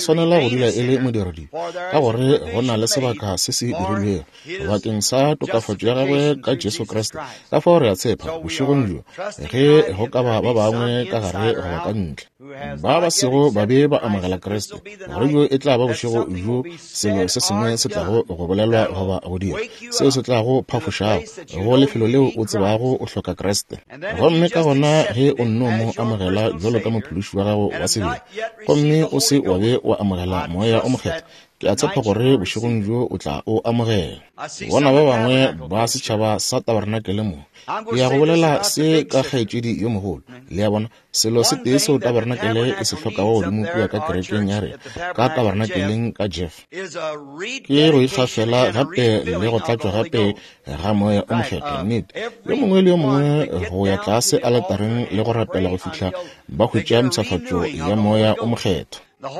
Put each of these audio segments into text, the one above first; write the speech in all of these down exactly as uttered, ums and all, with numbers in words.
swanela go dula e le modiredi ka gore go na le sebaka se se dirilweng bakeng sa tokafatso ya gagwe ka Jesu Kriste ka fao re a tshepa bošegong jo ge go ka ba ba bangwe ka gare go ba ka ntle ba ba sego ba be ba amogela Kriste gore yo e tla ba bošego jo selo se sengwe se tlago go bolelwa goba go dira seo se tlago phafošago go lefelo leo o tsebago o hloka Kriste gomme ka gona ge o nno mo amogela jalo ka mophološi wa gago wa sebele gomme o se wa be wa amogela moya o mokgetha ke a tshepa gore bošegong jo o tla o amogela bona ba bangwe ba setšhaba sa Tabernakele mo ke ya go bolela se ka kgaetšedi yo mogolo le ya bona selo se tee seo Tabernakele e se hlokago godimo kua ka kerekeng ya re ka Tabernakeleng ka Jeff ke go ikga fela gape le go tlatšwa gape ga moya o mokgetho nnete yo mongwe le yo mongwe go ya tlase a letareng le go rapela go fitlha ba hwetša mpshafatšo ya moya o mokgetho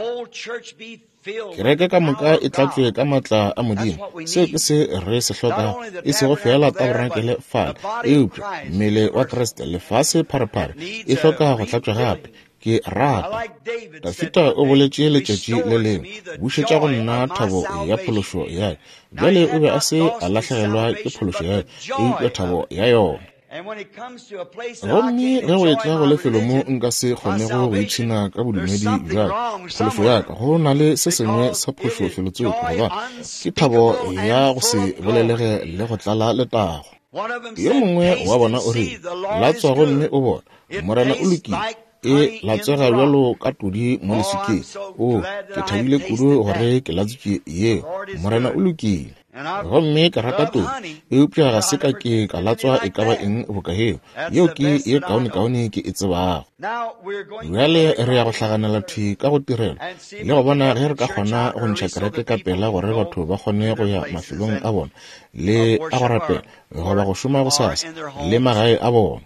kereke ka moka e tlatswe ka matla a modimo seo ke se re se hloka e sego fela Tabernakele fala eupša mmele wa Kriste lefase pharephare e hloka go tlatswa gape ke rata Dafita o boletše letšatši le lengwe bušetša go nna thabo ya phološo yae bjale o be a se a lahlegelwa ke phološo yae e ukwe thabo ya yona gomme ge go e tla go lefelo mo nka se kgonego go itšhina ka bodumedi bja kgolofo yaka go na le se sengwe sa phošo felotseko goba ke thabo ya go se bolelege le go tlala letago yo mongwe wa bona o re latswa gomme o bona morena o lokile e latswega bjalo ka todi mo lesikeng o ke thabile kudu gore ke latswitše ye morena o lokile gomme ka rata todi eupša ga se ka ke ka latswa e ka ba eng bokageo yeo ke ye kaone-kaone ke e tsebago bjale re ya go hlaganela thwi ka go tirelo le go bona ge re ka kgona go ntšha kereke ka pela gore batho ba kgone go ya mafelong a bona le a go rapela goba go šoma bosasa le magae a bona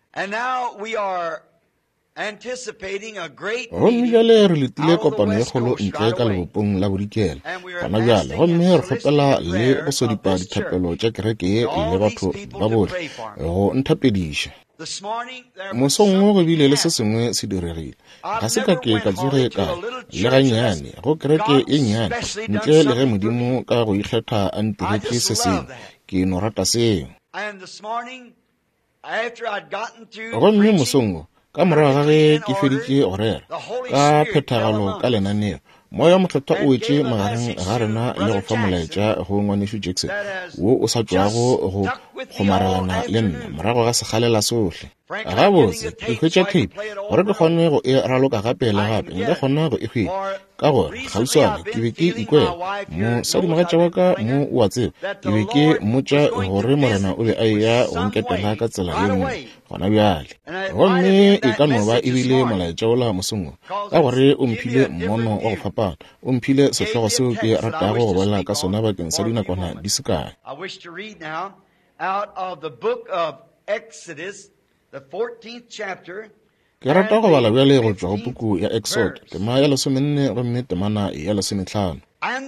gomme bjale re letile kopano ye kgolo ntle ka lebopong la bodikela gona bjale gomme re kgopela le go sodipa dithapelo tša kereke ye le batho ba bohle go nthapediša mosong wo go bile le se sengwe se diregile ga se ka ke ka tsoge kae le gannyane go kereke e nnyane ntle le ge modimo ka go ikgetha a ntiretse se sengwe ke no rata seo gomme mosong wo ka morago ga ge ke feditše go rera ka phethagalo ka lenaneo moya mokgethwa o wetše magareng ga rena le go fa molaetša go ngwaneso Jackson wo o sa tšwago go kgomarelana le nna morago ga sekgalela sohle ga botse ke hwetša tape gore ke kgone go e raloka gape le gape nka kgona go e hwetša ka gore gauswane ke be ke ikwela mosadimogatša wa ka mo wa tseba ke be ke mmotša gore morena o be a eya go nketela ka tsela ye nngwe gona bjale gomme e ka no ba ebile molaetša ola mosongwe ka gore o mphile mmono wa go fapana o mphile sehlogo seo ke ratago go bolela ka sona bakeng sa dinakwana di se kae ke rata go bala bjale go tšwa go puku ya Exodus tema ya lesomenne gomme temana ya lesomehlano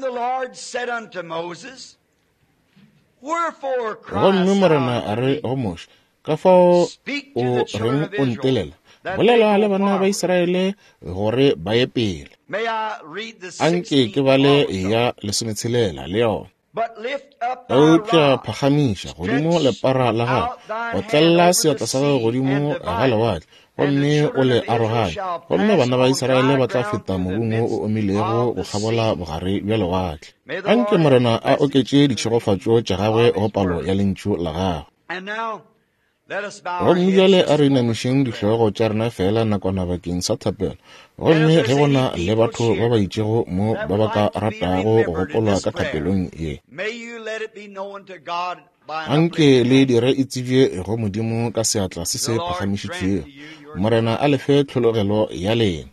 gomme morena a re go Moše ka fao o reng o ntelela bolela le bana ba Israele gore ba ye pele anke ke bale ya lesometshelela le yona eupša phagamiša godimo lepara la gago o tlelela seatla sa gago godimo ga lewatle gomme o le aroganye gomme bana ba Israele ba tla feta mobung o omilego go kgabola bogare bja lewatle anke morena a oketše ditšhegofatšo tša gagwe go palo ya lentšu la gagwe gomme bjale a re inamišeng dihlogo tša rena fela nakwana bakeng sa thapelo gomme ge bona le batho ba ba itšego mo ba ba ka ratago go gopolwa ka thapelong ye anke le dire e tsebje go modimo ka seatla se se phagamišitšwego morena a lefe tlhologelo ya lena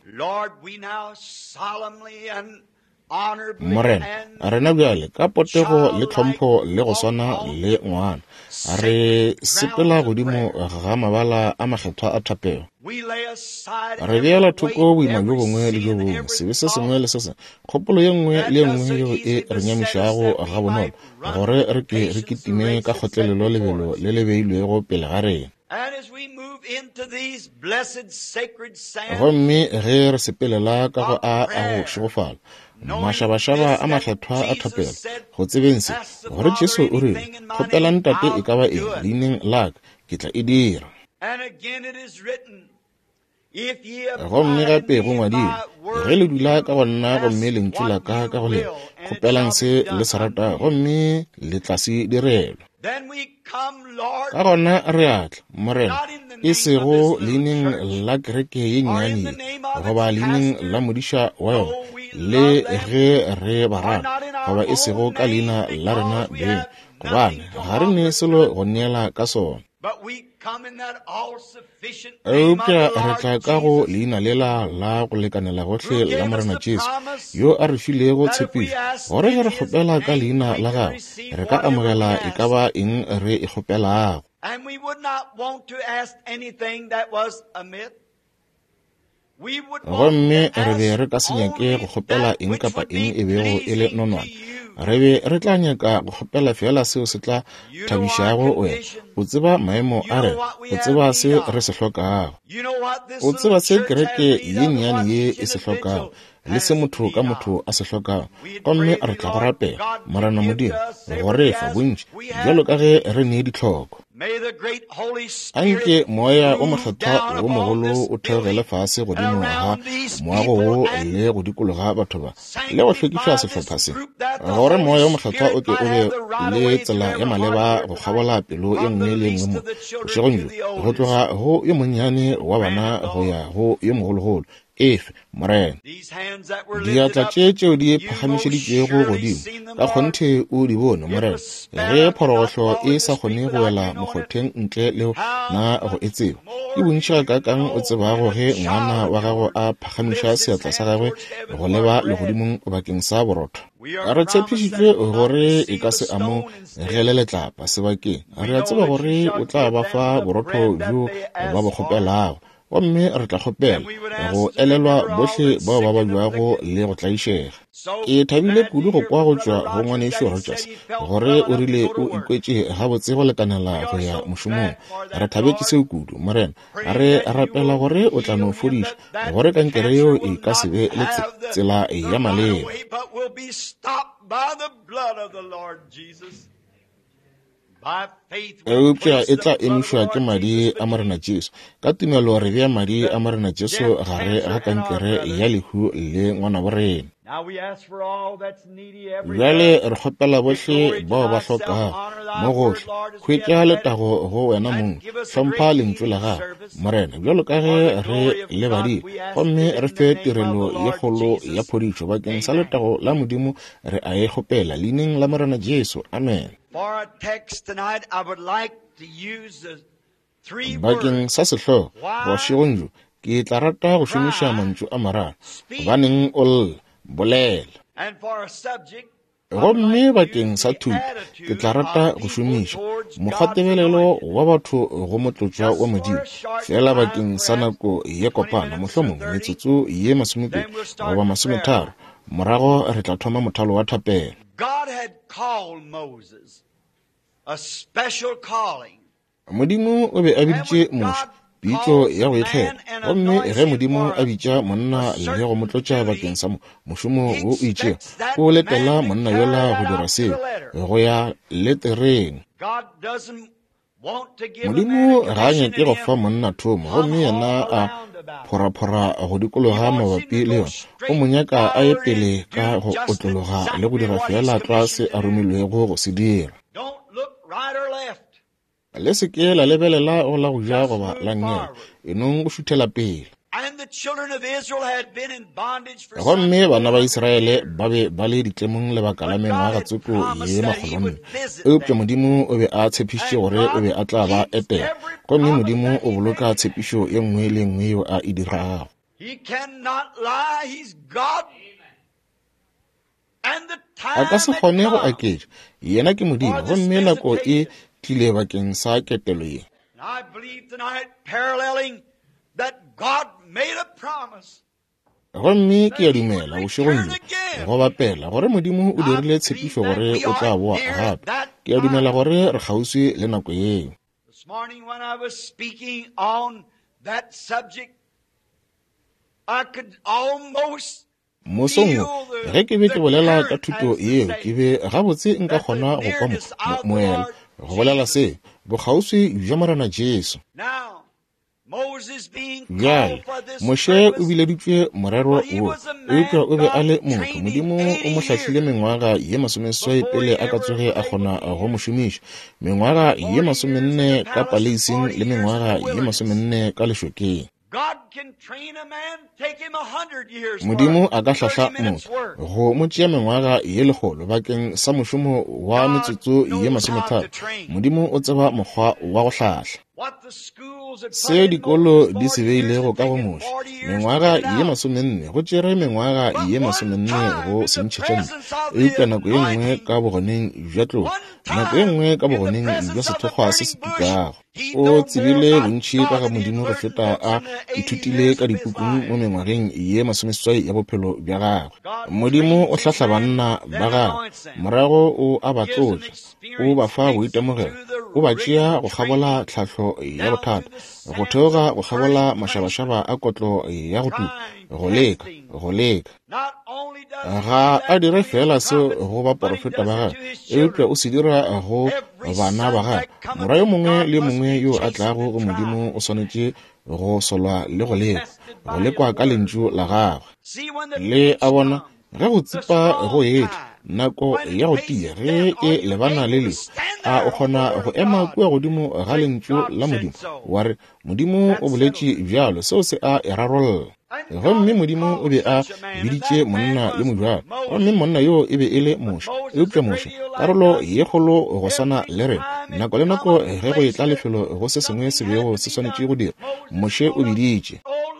morena a rena bjale ka potego le tlhompho le go swana le ngwana a re sepela godimo ga mabala a makgethwa a thapego re beela thoko boima bjo bongwe le bjo bongwe sebe se sengwe le se sengwe kgopolo ye nngwe le ye nngwe yeo e re nyamišago ga bonolo gore re ke re kitime ka kgotlelelo lebelo le le beilwego pele ga rena gomme ge re sepelela ka go a a go šegofala mašabašaba a makgethwa a thapelo go tsebeng se gore Jesu o rile kgopelang tate e ka ba eng leineng laka ke tla e dira gomme gape go ngwadile ge le dula ka go nna gomme lentswe la ka ka go le kgopelang se le serata gomme le tlase direlwa ka gona re atla morena e sego leineng la kereke ye nnyane goba leineng la modiša wa yona le ge re barata goba e sego ka leina la rena beng gobane ga re ne selo go neela ka sona eupša re tla ka go leina lela la go lekanela gotlhe la morena Jesu yo a re filego tshepišo gore ge re kgopela ka leina la gagwe re ka amogela e ka ba eng re e kgopelago. Gomme re be re ka se nyake go kgopela eng kapa eng e bego e le nonwana, re be re tla nyaka go kgopela fela seo se tla thabišago wena. O tseba maemo a re, o tseba se re se hlokago, o tseba se kereke ye nnyane ye e se hlokago le se motho ka motho a se hlokago. Gomme re tla go rapela morena Modimo gore fa bontši bjalo ka ge re nee ditlhoko. Anke moya o mokgethwa o mogolo o theogele fase godimo ga moago wo le go dikologa batho ba le go hlwekiša sehlopha se, gore moya o mokgethwa o ke o be le tsela ya maleba go kgabola pelo e nngwe le nngwe mo bošegong jo go tloga go yo monnyane wa bana go ya go yo mogologolo. Efe morena diatla tše tšeo di phagamišeditšego godimo ka kgonthe o di bone morena, ge phorogohlo e sa kgone go wela mokgotheng ntle le na go e tseba. E bontšha ka kang o tsebago ge ngwana wa gago a phagamiša seatla sa gagwe go leba legodimong bakeng sa borotho. Re tshepišitšwe gore e ka se amo gele letlapa sebakeng, re a tseba gore o tla ba fa borotho bjo ba bo kgopelago. Gomme re tla kgopela go elelwa bohle bao ba ba jwago le go tlaišega. Ke thabile kudu go kwa go tšwa go ngwanešo Rogers gore o rile o ikwetše gabotse go lekanela go ya mošomong. Re thabetše seo kudu morena, re rapela gore o tla no fodiša gore kankere yeo e ka se be le tsela ya maleba. Eupša e tla emišwa ke madi a morena Jesu ka tumelo re bea madi a morena Jesu gare ga kankere ya lehu le ngwana borena. Bjale re kgopela bohle bao ba hlokago mo gohle hwetša letago go wena mong, hlompha lentswe la gago morena bjalo ka ge re le badimo, gomme re fe tirelo ye kgolo ya phodišo bakeng sa letago la Modimo re a e kgopela leineng la morena Jesu. Amen. Bakeng sa sehlogo bošegong jo ke tla rata go šomiša mantšu a mararo gobaneng o lla bolela. Gomme bakeng sa thuto ke tla rata go šomiša mokgatebelelo wa batho go motlotšwa wa Modimo fela bakeng sa nako ye kopana mohlomong metsotso ye masomepedi goba masometharo morago re tla thoma mothalo wa thapelo. Modimo o be a biditše Moše pitšo ya go ikgetha, gomme ge Modimo a bitša monna le go motlotša bakeng sa mošomo wo o itšego o letela monna yola go dira seo go ya letereng. Modimo ga a nyake go fa monna thomo, gomme yena a phora-phora go dikologa mabapi le yona o monyaka a ye pele ka go otlologa le go dira fela tlase a romilwego go se dira. Le se ke la lebelela go la go ja goba la nnyela enong go šuthela pele. Gomme bana ba Israele ba be ba le ditlemong lebaka la mengwaga tsoko ye magolwane. Eupša Modimo o be a tshepišitše gore o be a tla ba etela, gomme Modimo o boloka tshepišo ye nngwe le nngwe yo a e dirago. A ka se kgone go aketša yena ke Modimo, gomme nako e tlile bakeng sa ketelo ye. Gomme ke a dumela bošegong jo go bapela gore Modimo o dirile tshepišo gore o tla boa gape. Ke a dumela gore re kgauswi le nako yeo. Mosong ge ke be ke bolela ka thuto yeo ke be gabotse nka kgona go kwa moelo go bolela se bokgauswi bja morena Jesu. bjale Moshe o bileditšwe morero o eupša o be a le motho modimo o mo hlahlile mengwaga ye masomeswai pele a ka tsoge a kgona go mošomiša mengwaga ye masomenne ka paleising le mengwaga ye masomenne ka lešokeng modimo a ka hlahla motho go mo tšea mengwaga ye lekgolo bakeng sa mošomo wa metsotso ye masometharo modimo o tseba mokgwa wa go hlahla se dikolo di se beilego ka go moša mengwaga ye masomenne go tšere mengwaga ye masomenne go sentšhetšane eupša nako ye nngwe ka bogoneng bja tlogo nako ye nngwe ka bogoneng bja sethokgwa se se tukago o tsebile bontši ka ga modimo go feta a ithutile ka dipukung mo mengwageng ye masomeswai ya bophelo bja gagwe modimo o hlahla banna ba gagwe morago o a ba tlotla o ba fa boitemogelo o ba tšea go kgabola tlhahlo ya bothata go theoga go kgabola mašabašaba a kotlo ya go tuka go leka go leka ga a dire fela se go ba porofeta ba gagwe eupša o se dira go bana ba gagwe mora yo mongwe le mongwe yo a tlago go modimo o swanetše go solwa le go leka go lekwa ka lentšu la gagwe le a bona ge go tsipa go etla nako ya go tia ge e lebana le le a o kgona go ema kua godimo ga lentšu la modimo wa re modimo o boletše bjalo seo se a e rarolla gomme modimo o be a biditše monna yo mojwalo gomme monna yo e be e le moša eupša moša karolo ye kgolo go sana le rena nako le nako ge go etla lefelo go se sengwe se bego se swanetše go dira moše o biditše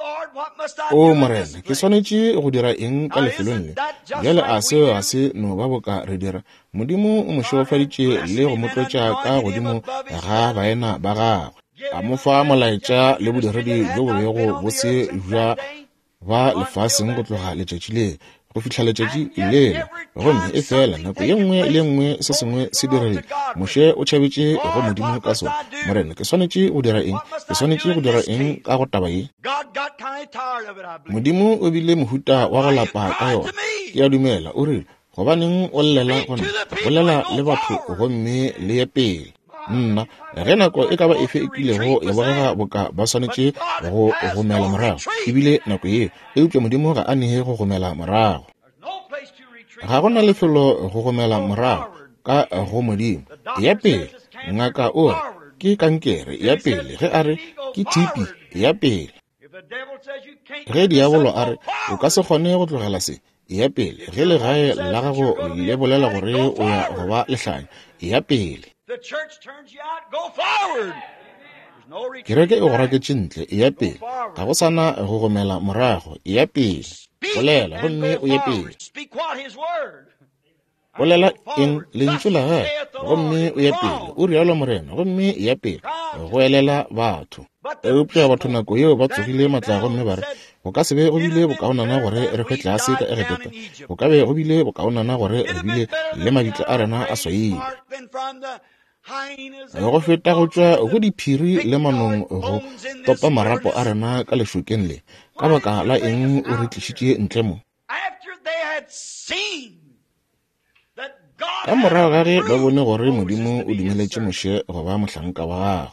o morena ke swanetše go dira eng ka lefelong le bjale a seo a se no ba boka re dira modimo o mošeofaditše le go motlotša ka godimo ga baena ba gagwe a mo fa molaetša le bodiredi jo bo bego bo se bja ba lefaseng go tloga letšatši le go fihla letšatši lele gomme e fela nako ye nngwe le nngwe se sengwe se dirile moše o tšhabetše go modimo ka sone morena ke swanetše go dira eng ke swanetše go dira eng ka go taba ye modimo o bile mohuta wa go lapa ka yona ke a dumela o rile gobaneng o llela gona bolela le batho gomme le ye pele nna ge nako e ka ba efe e kilego ya bogega boka ba swanetše go gomela morago ebile nako ye eupša modimo ga a nege go gomela morago ga gona lefelo go gomela morago ka go modimo ya pele ngaka o re ke kankere ya pele ge a re ke thipi ya pele ge diabolo a re o ka se kgone go tlogela se ya pele ge legae la gago le bolela gore o ya go ba lehlanya ya pele kereke e go raketše ntle e ya pele ga go sana go gomela morago e ya pele bolela gomme o ye pele bolela eng lentšu la gae gomme o ye pele o rialo morena gomme e ya pele go elela batho eupša batho nako yeo ba tsogile matla gomme ba re go ka se be go bile bokaonana gore re hwe tlase ka egepeta go ka be go bile bokaonana gore re bile le mabitla a rena a swaile go feta go tšwa go diphiri le manong go topa marapo a rena ka lešokeng le ka baka la eng o re tlišitše ntle mo ka morago ga ge ba bone gore modimo o dumeletše moše go ba mohlanka wa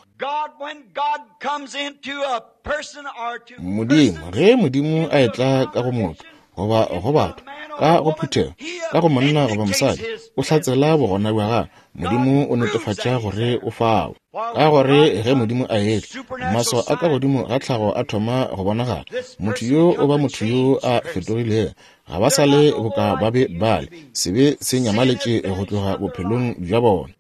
gagwe modimo ge modimo a etla ka go motho goba go batho ka go phuthega ka go monna goba mosadi o hlatsela bogona bja gagwe modimo o netefatša gore o fawe ka gore ge modimo a etla maso a ka godimo ga tlhago a thoma go bonagala motho yo o ba motho yo a fetogilego ga ba sa le boka ba be bale se be se nyamaletše go tloga bophelong bja bona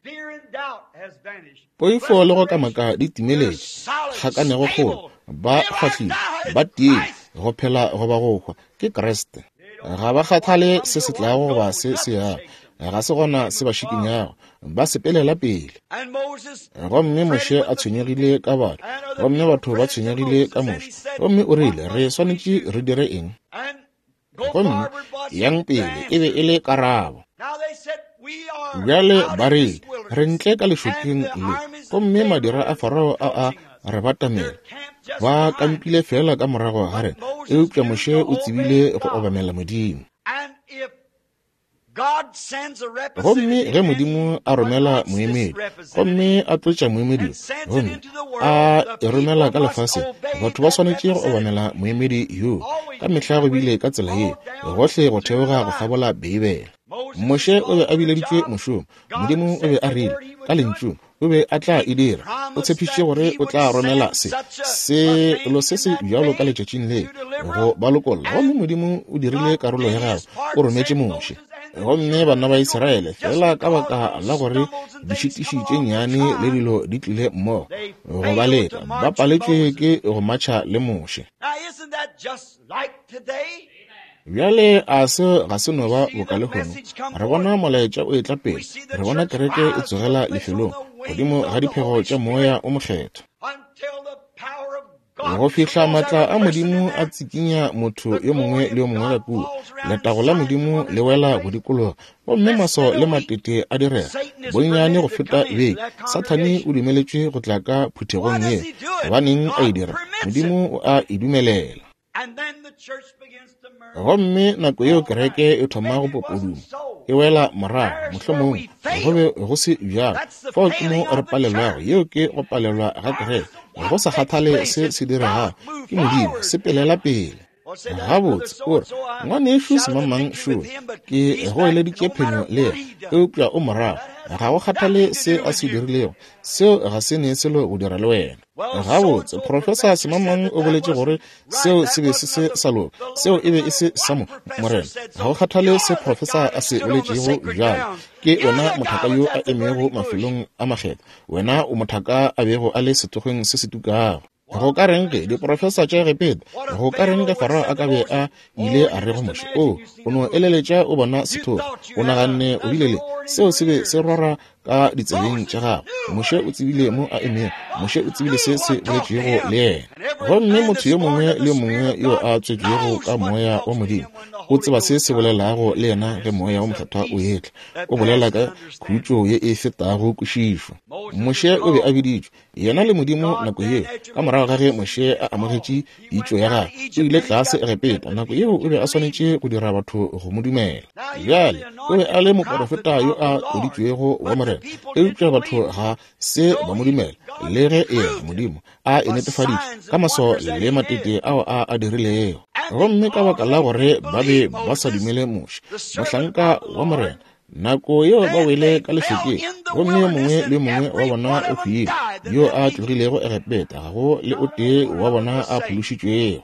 poifo le go kamaka di timeletše kgakanego kgolo ba kgwahlile ba tiile go phela go ba go hwa ke kreste ga ba kgathale se se tlago goba se se yago ga se gona se ba šikinyago ba sepelela pele gomme moše a tshwenyegile ka batho gomme batho ba tshwenyegile ka moše gomme o rile re swanetše re dire eng gomme yang pele e be e le karabo bjale ba rile re ntle ka lešokeng le gomme madira a farao a a re batamela ba kampile fela ka morago ga rena eupša moše o tsebile go obamela modimo gomme ge modimo a romela moemedi gomme a tlotša moemedi gomme a e romela ka lefase, batho ba swanetše go obamela moemedi yo ka mehla go bile ka tsela ye gohle go theoga go fabola beibele. Moshe o be a bileditšwe mošomo, modimo o be a rile ka lentšu o be a tla e dira, o tshepišitše gore o tla romela se selo se se bjalo ka letšatšing le go ba lokolla. Gomme modimo o dirile karolo ya gagwe, o rometše Moshe. Gomme bana ba Iseraele fela ka baka la gore dišitiši tše nnyane le dilo di tlile mmogo go ba leta, ba paletšwe ke go matšha le Moshe. Bjale a se ga se no ba bokale gono, re bona molaetša o etla pele, re bona kereke e tsogela lefelong godimo ga diphego tša moya o mokgetho, go fihla matla a modimo a tsikinya motho yo mongwe le yo mongwe ka kuo. Letago la modimo le wela go dikologa, gomme maso le matete a direga bonnyane go feta beke. Sathane o dumeletšwe go tla ka phuthegong ye, gobaneng a e dira, modimo o a e dumelela. Gomme nako yeo kereke e thoma go popoduma e wela morago, mohlomong go be go se bjalo fa ke mo re palelwago yeo ke go palelwa ga kereke, go sa kgathale se se direga ke modimo se pelela pele. Gabotse ore ngwane eshu semamang shure ke go eleditše phenyo le eupša o morago, ga go kgathale se a se dirilego, seo ga se ne selo go dira le wena. Gabotse professor semamang o boletše gore seo se be se se sa loka, seo e be e se sa morena. Ga go kgathale se professor a se boletšego bjalo, ke wena mothaka yo a emego mafelong a makgetho, wena o mothaka a bego a le setogeng se se tukago. Go ka renge diprofesa tša repete, go ka renge Farao a ka be a ile a re go Moshe, o o no eleletša o bona sethogo, o naganne o bilele seo se be se rora ka ditseleng tša gago. Moshe o tsebile mo a emeng, Moshe o tsebile se se boletšego le yena. Gomme motho yo mongwe le yo mongwe yo a tswetšwego ka moya wa modimo o tseba se se bolelago le yena ge moya wa mokgethwa o etla, o bolela ka khutšo ye e fetago kwešišo. Moshe o be a biditšwe yena le modimo nako ye, ka morago ga ge Moshe a amogetše itšo ya gagwe o ile tlase e repeta, nako yeo o be a swanetše go dira batho go mo dumela. Bjale o be a le moprofeta yo a oditšwego wa morena, eupša batho ga se ba mo dumela le ge e modimo a e netefaditše ka maso le matete ao a a dirilego. Gomme ka baka la gore ba be ba sa dumele Moshe, mohlanka wa morena, nako yeo ba wele ka lefekeng, gomme yo mongwe le mongwe wa bona o hwile, yo a tlogilego e repeta, gago le o tee wa bona a phološitšwego.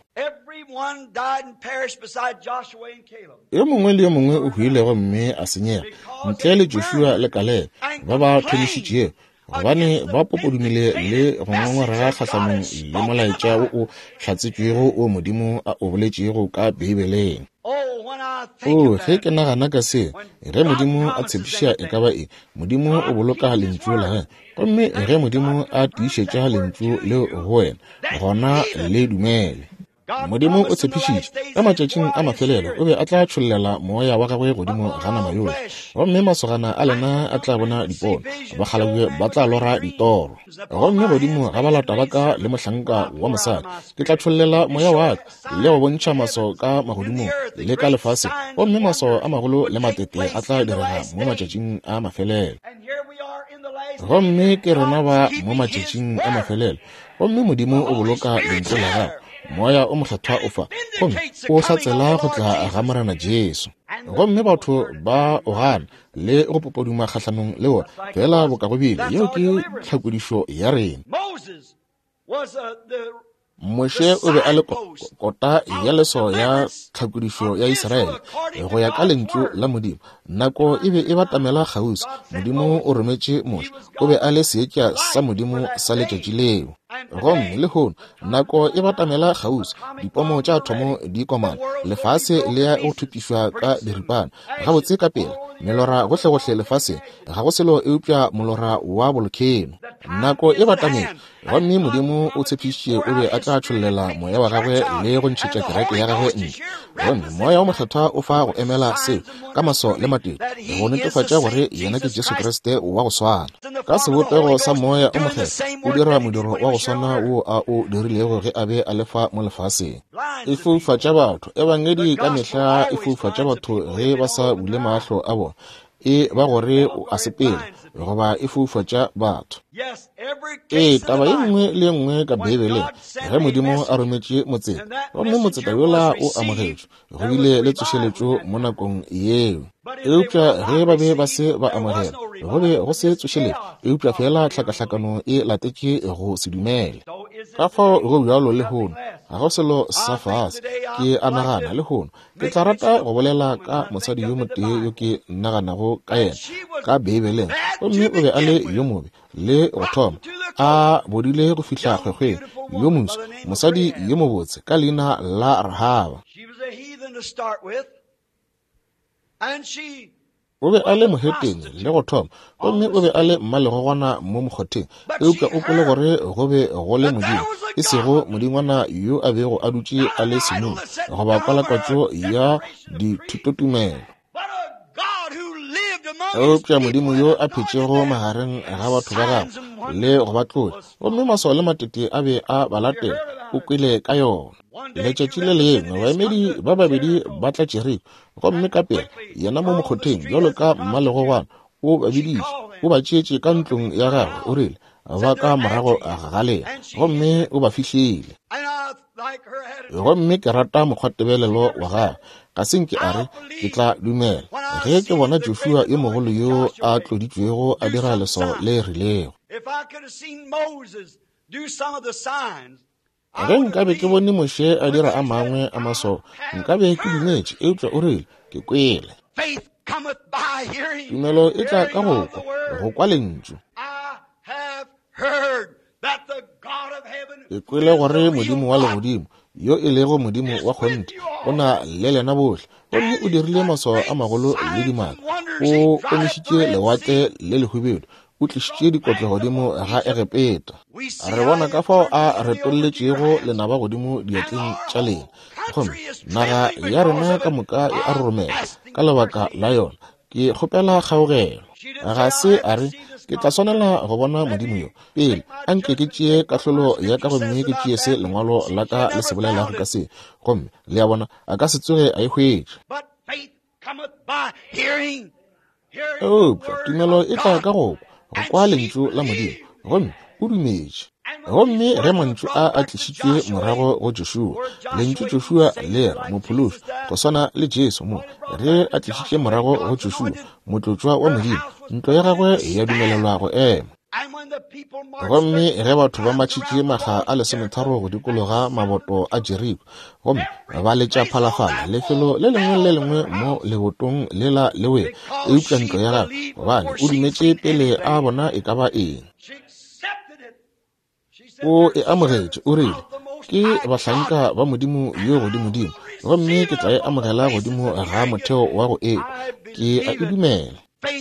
Yo mongwe le yo mongwe o hwile gomme a senyega, ntle le Joshua le Caleb ba ba tholišitšego, gobane ba popodumile le go ngongorega kgatlhanong le molaetša o o hlatsetšwego o modimo a o boletšego ka Beibeleng. O ge ke nagana ka se, ge modimo a tshepiša e ka ba e, modimo o boloka lentšu la ge, gomme ge modimo a tiišetša lentšu le go wena gona le dumele. Modimo o tshepišitše ka matšatšing a mafelelo o be a tla tšholela moya wa gagwe godimo ga nama yola, gomme masogana a lena a tla bona dipono, bakgalabje ba tla lora ditoro. Gomme godimo ga ba lata ba ka le mohlanka wa mosadi, ke tla tšholela moya wa ka le go bontšha maso ka magodimo le ka lefase, gomme maso a magolo le matete a tla direga mo matšatšing a mafelelo. Gomme ke rena ba mo matšatšing a mafelelo, gomme modimo o boloka lentšu la gagwe, moya o mokgethwa o fa, gomme o hlatsela go tla ga morena Jesu. Gomme batho ba o gana le go popoduma kgatlhanong le ona fela bokagobile yeo ke tlhakodišo ya rena. Moshe o be a le kota ya leso ya tlhakodišo ya Iseraele go ya ka lentšu la modimo. Nako e be e batamela kgauswi, modimo o rometše Moshe, o be a le seetša sa modimo sa letšatši leo. Gomme le hono nako e batamela kgauswi, dipomo tša thomo di komana, lefase le ya go thupišwa ka diripana gabotse ka pele, melora gohle-gohle lefase ga go selo eupša molora wa bolokeno. Nako e batamela, gomme modimo o tshepišitše o be a tla tšholela moya wa gagwe le go ntšhetša kereke ya gagwe ntle. Gomme moya wa mokgethwa o fa go emela seo ka maso le matete, go netefatša gore yena ke Jesu Kriste wa go swana. ka sebopego sa moya o mogela o dira modiro wa go swana wo a o dirilego ge a be a lefa mo lefaseng. E foufatša batho, ebangedi ka mehla e foufatša batho ge ba sa bule mahlo a bona, e ba gore a sepele goba e foufatša batho. Ee, taba ye nngwe le nngwe ka Bibeleng ge Modimo a rometše motseta, gomme motseta yola o amogetšwe, go bile le tsošeletšo mo nakong yeo. Eupša ge ba be ba se ba amogela, go be go se tsošeletšo, eupša fela hlakahlakano e latetše go se dumele. Ka fao go bjalo le hono, ga go selo sa fase, ke a nagana le hono, ke tla rata go bolela ka mosadi yo motee yo ke naganago ka yena ka Bibeleng, gomme o be a le yo mobe le go thoma a bodile go fihla kgwekgweng yo montsho, mosadi yo mobotse ka leina la Rahaba. O be a le moheteng le go thoma, gomme o be a le mmalegogwana mo mokgotheng, eupša o kwele gore go be go le Modimo, e sego modingwana yo a bego a dutše a le semong goba kwalakwatšo ya dithutotumelo. Eupša Modimo yo a phetšego magareng ga batho ba gagwe le go batlodi, gomme masole matete a be a balatela, o kwele ka yona. Letšatši le lengwe baemedi ba babedi ba tla tšereko, gomme ka pele yena mo mokgotheng bjalo ka mmalegogwana o ba biditše, o ba tšeetše ka ntlong ya gagwe, o rile ba ka morago ga lela, gomme o ba fihlile. Gomme ke rata mokgwatebelelo wa gagwe, ka senke a re ke tla dumela ge ke bona Joshua yo mogolo yo a tloditšwego a dira leso le rilego. Ge nkabe ke bone Moshe a dira a mangwe a maso, nkabe ke dumetše, eupša o rile ke kwele. Tumelo e tla ka go go kwa lentswe. E kwele gore Modimo wa legodimo yo e lego Modimo wa kgonte o na le lena bohle, gomme o dirile maso a magolo le dimaka, o omišitše lewatle le lehubedu, o tlišitše dikotlo godimo ga Egepeta. Re bona ka fao a retolletšego lenaba godimo diatleng tša lena, gomme naga ya rena ka moka e a roromela ka lebaka la yona. Ke kgopela kgaogelo, ga se a re ke tla swanela go bona Modimo yo pele a nke ke tšee kahlolo ya ka, gomme ke tšee se lengwalo la ka le se bolelago ka se, gomme le ya bona a ka se tsoge a e hwetše. Eupša tumelo e tla ka go go kwa lentšu la Modimo, gomme o dumetše. Gomme ge mantšu a a tlišitšwe morago go Joshua, lentšu Joshua le ra mophološi go swana le Jesu mo, ge a tlišitše morago go Joshua motlotšwa wa Modimo, ntlo ya gagwe ya dumelelwa go ema. Gomme ge batho ba matšhitše maga a lesometharo go dikologa maboto a Jeriko, gomme ba letša phalafala lefelo le lengwe le lengwe mo lebotong le la lewe, eupša ntlo ya gagwe, gobane o dumetše pele a bona e ka ba eng. O e amogetše, o rile ke bahlanka ba Modimo yo godimodimo, gomme ke tla e amogela godimo ga motheo wa go eo, ke a e dumela.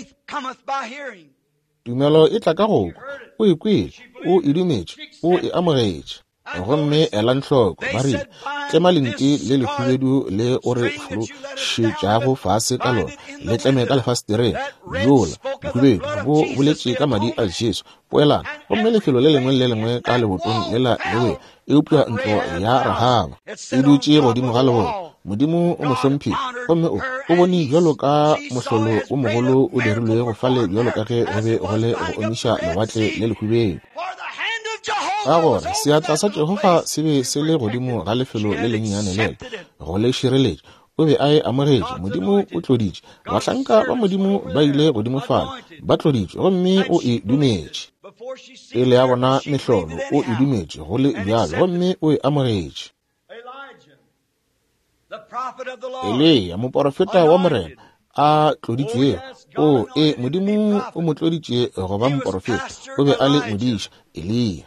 Tumelo e tla ka go o e kwele, o e dumetše, o e amogetše. Gomme ela nhloko ba rile tlema lenti le lehubedu le o re fološetšago fase ka lona, le tleme ka lefastere yola lehubedu bo boletše ka madi a Jesu poelana, gomme lefelo le lengwe le lengwe ka lebotong le la lewe, eupša ntlo ya Rahaba e dutše godimo ga lebone. Modimo o mohlomphi, gomme o o bone bjalo ka mohlolo o mogolo o dirilwe go fale bjalo ka ge go be go le go omiša lewatle le lehubedu. Ka gore seatla sa Jehova se be se le godimo ga lefelo le lennyane lele go le šireletše, o be a e amogetše. Modimo o tloditše, bahlanka ba Modimo ba ile godimo fala ba tloditše, gomme o e dumetše. Pele ya bona mehlolo o e dumetše go le bjalo, gomme o e amogetše. Eliya moprofeta wa Morena a tloditšwe, o e Modimo o mo tloditše go ba moprofeta, o be a le modiša Eliya.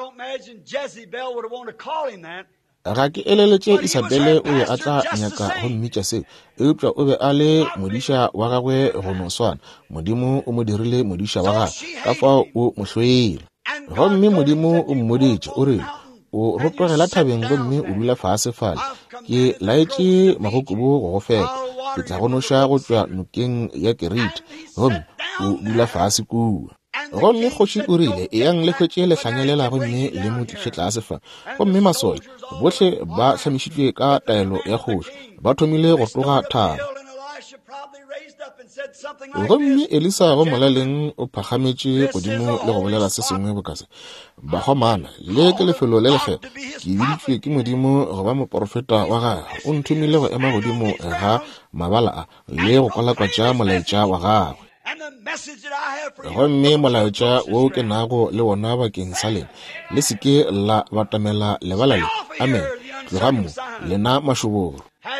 Ga ke eleletše Isabele o be a tla nyaka go mmitša seo, eupša o be a le modiša wa gagwe go no swana. Modimo o mo dirile modiša wa gagwe ka fao o mo hloile, gomme Modimo o mmoditše, o rile o rotogela thabeng, gomme o dula fase fale. Ke laetše magokobo go go fela, ke tla go noša go tšwa nokeng ya Keriti, gomme o dula fase kua. gomme kgoši o rile e yang le hwetše le hlanyela gomme le mo tliše tlase fa gomme masole bohle ba hlamišitšwe ka taelo ya kgoši ba thomile go tloga thaba gomme Elisa go molaleng o phagametše godimo le go bolela se sengwe bokase ba gomana le ke lefelo le lege ke biditšwe ke modimo go ba moprofeta wa gagwe o nthomile go ema godimo ga mabala a le go kwalakwatša molaetša wa gagwe gomme molaetša wo ke nago le wona bakeng sa lena le seke la batamela lebala le amen tlogammo lena mašoboro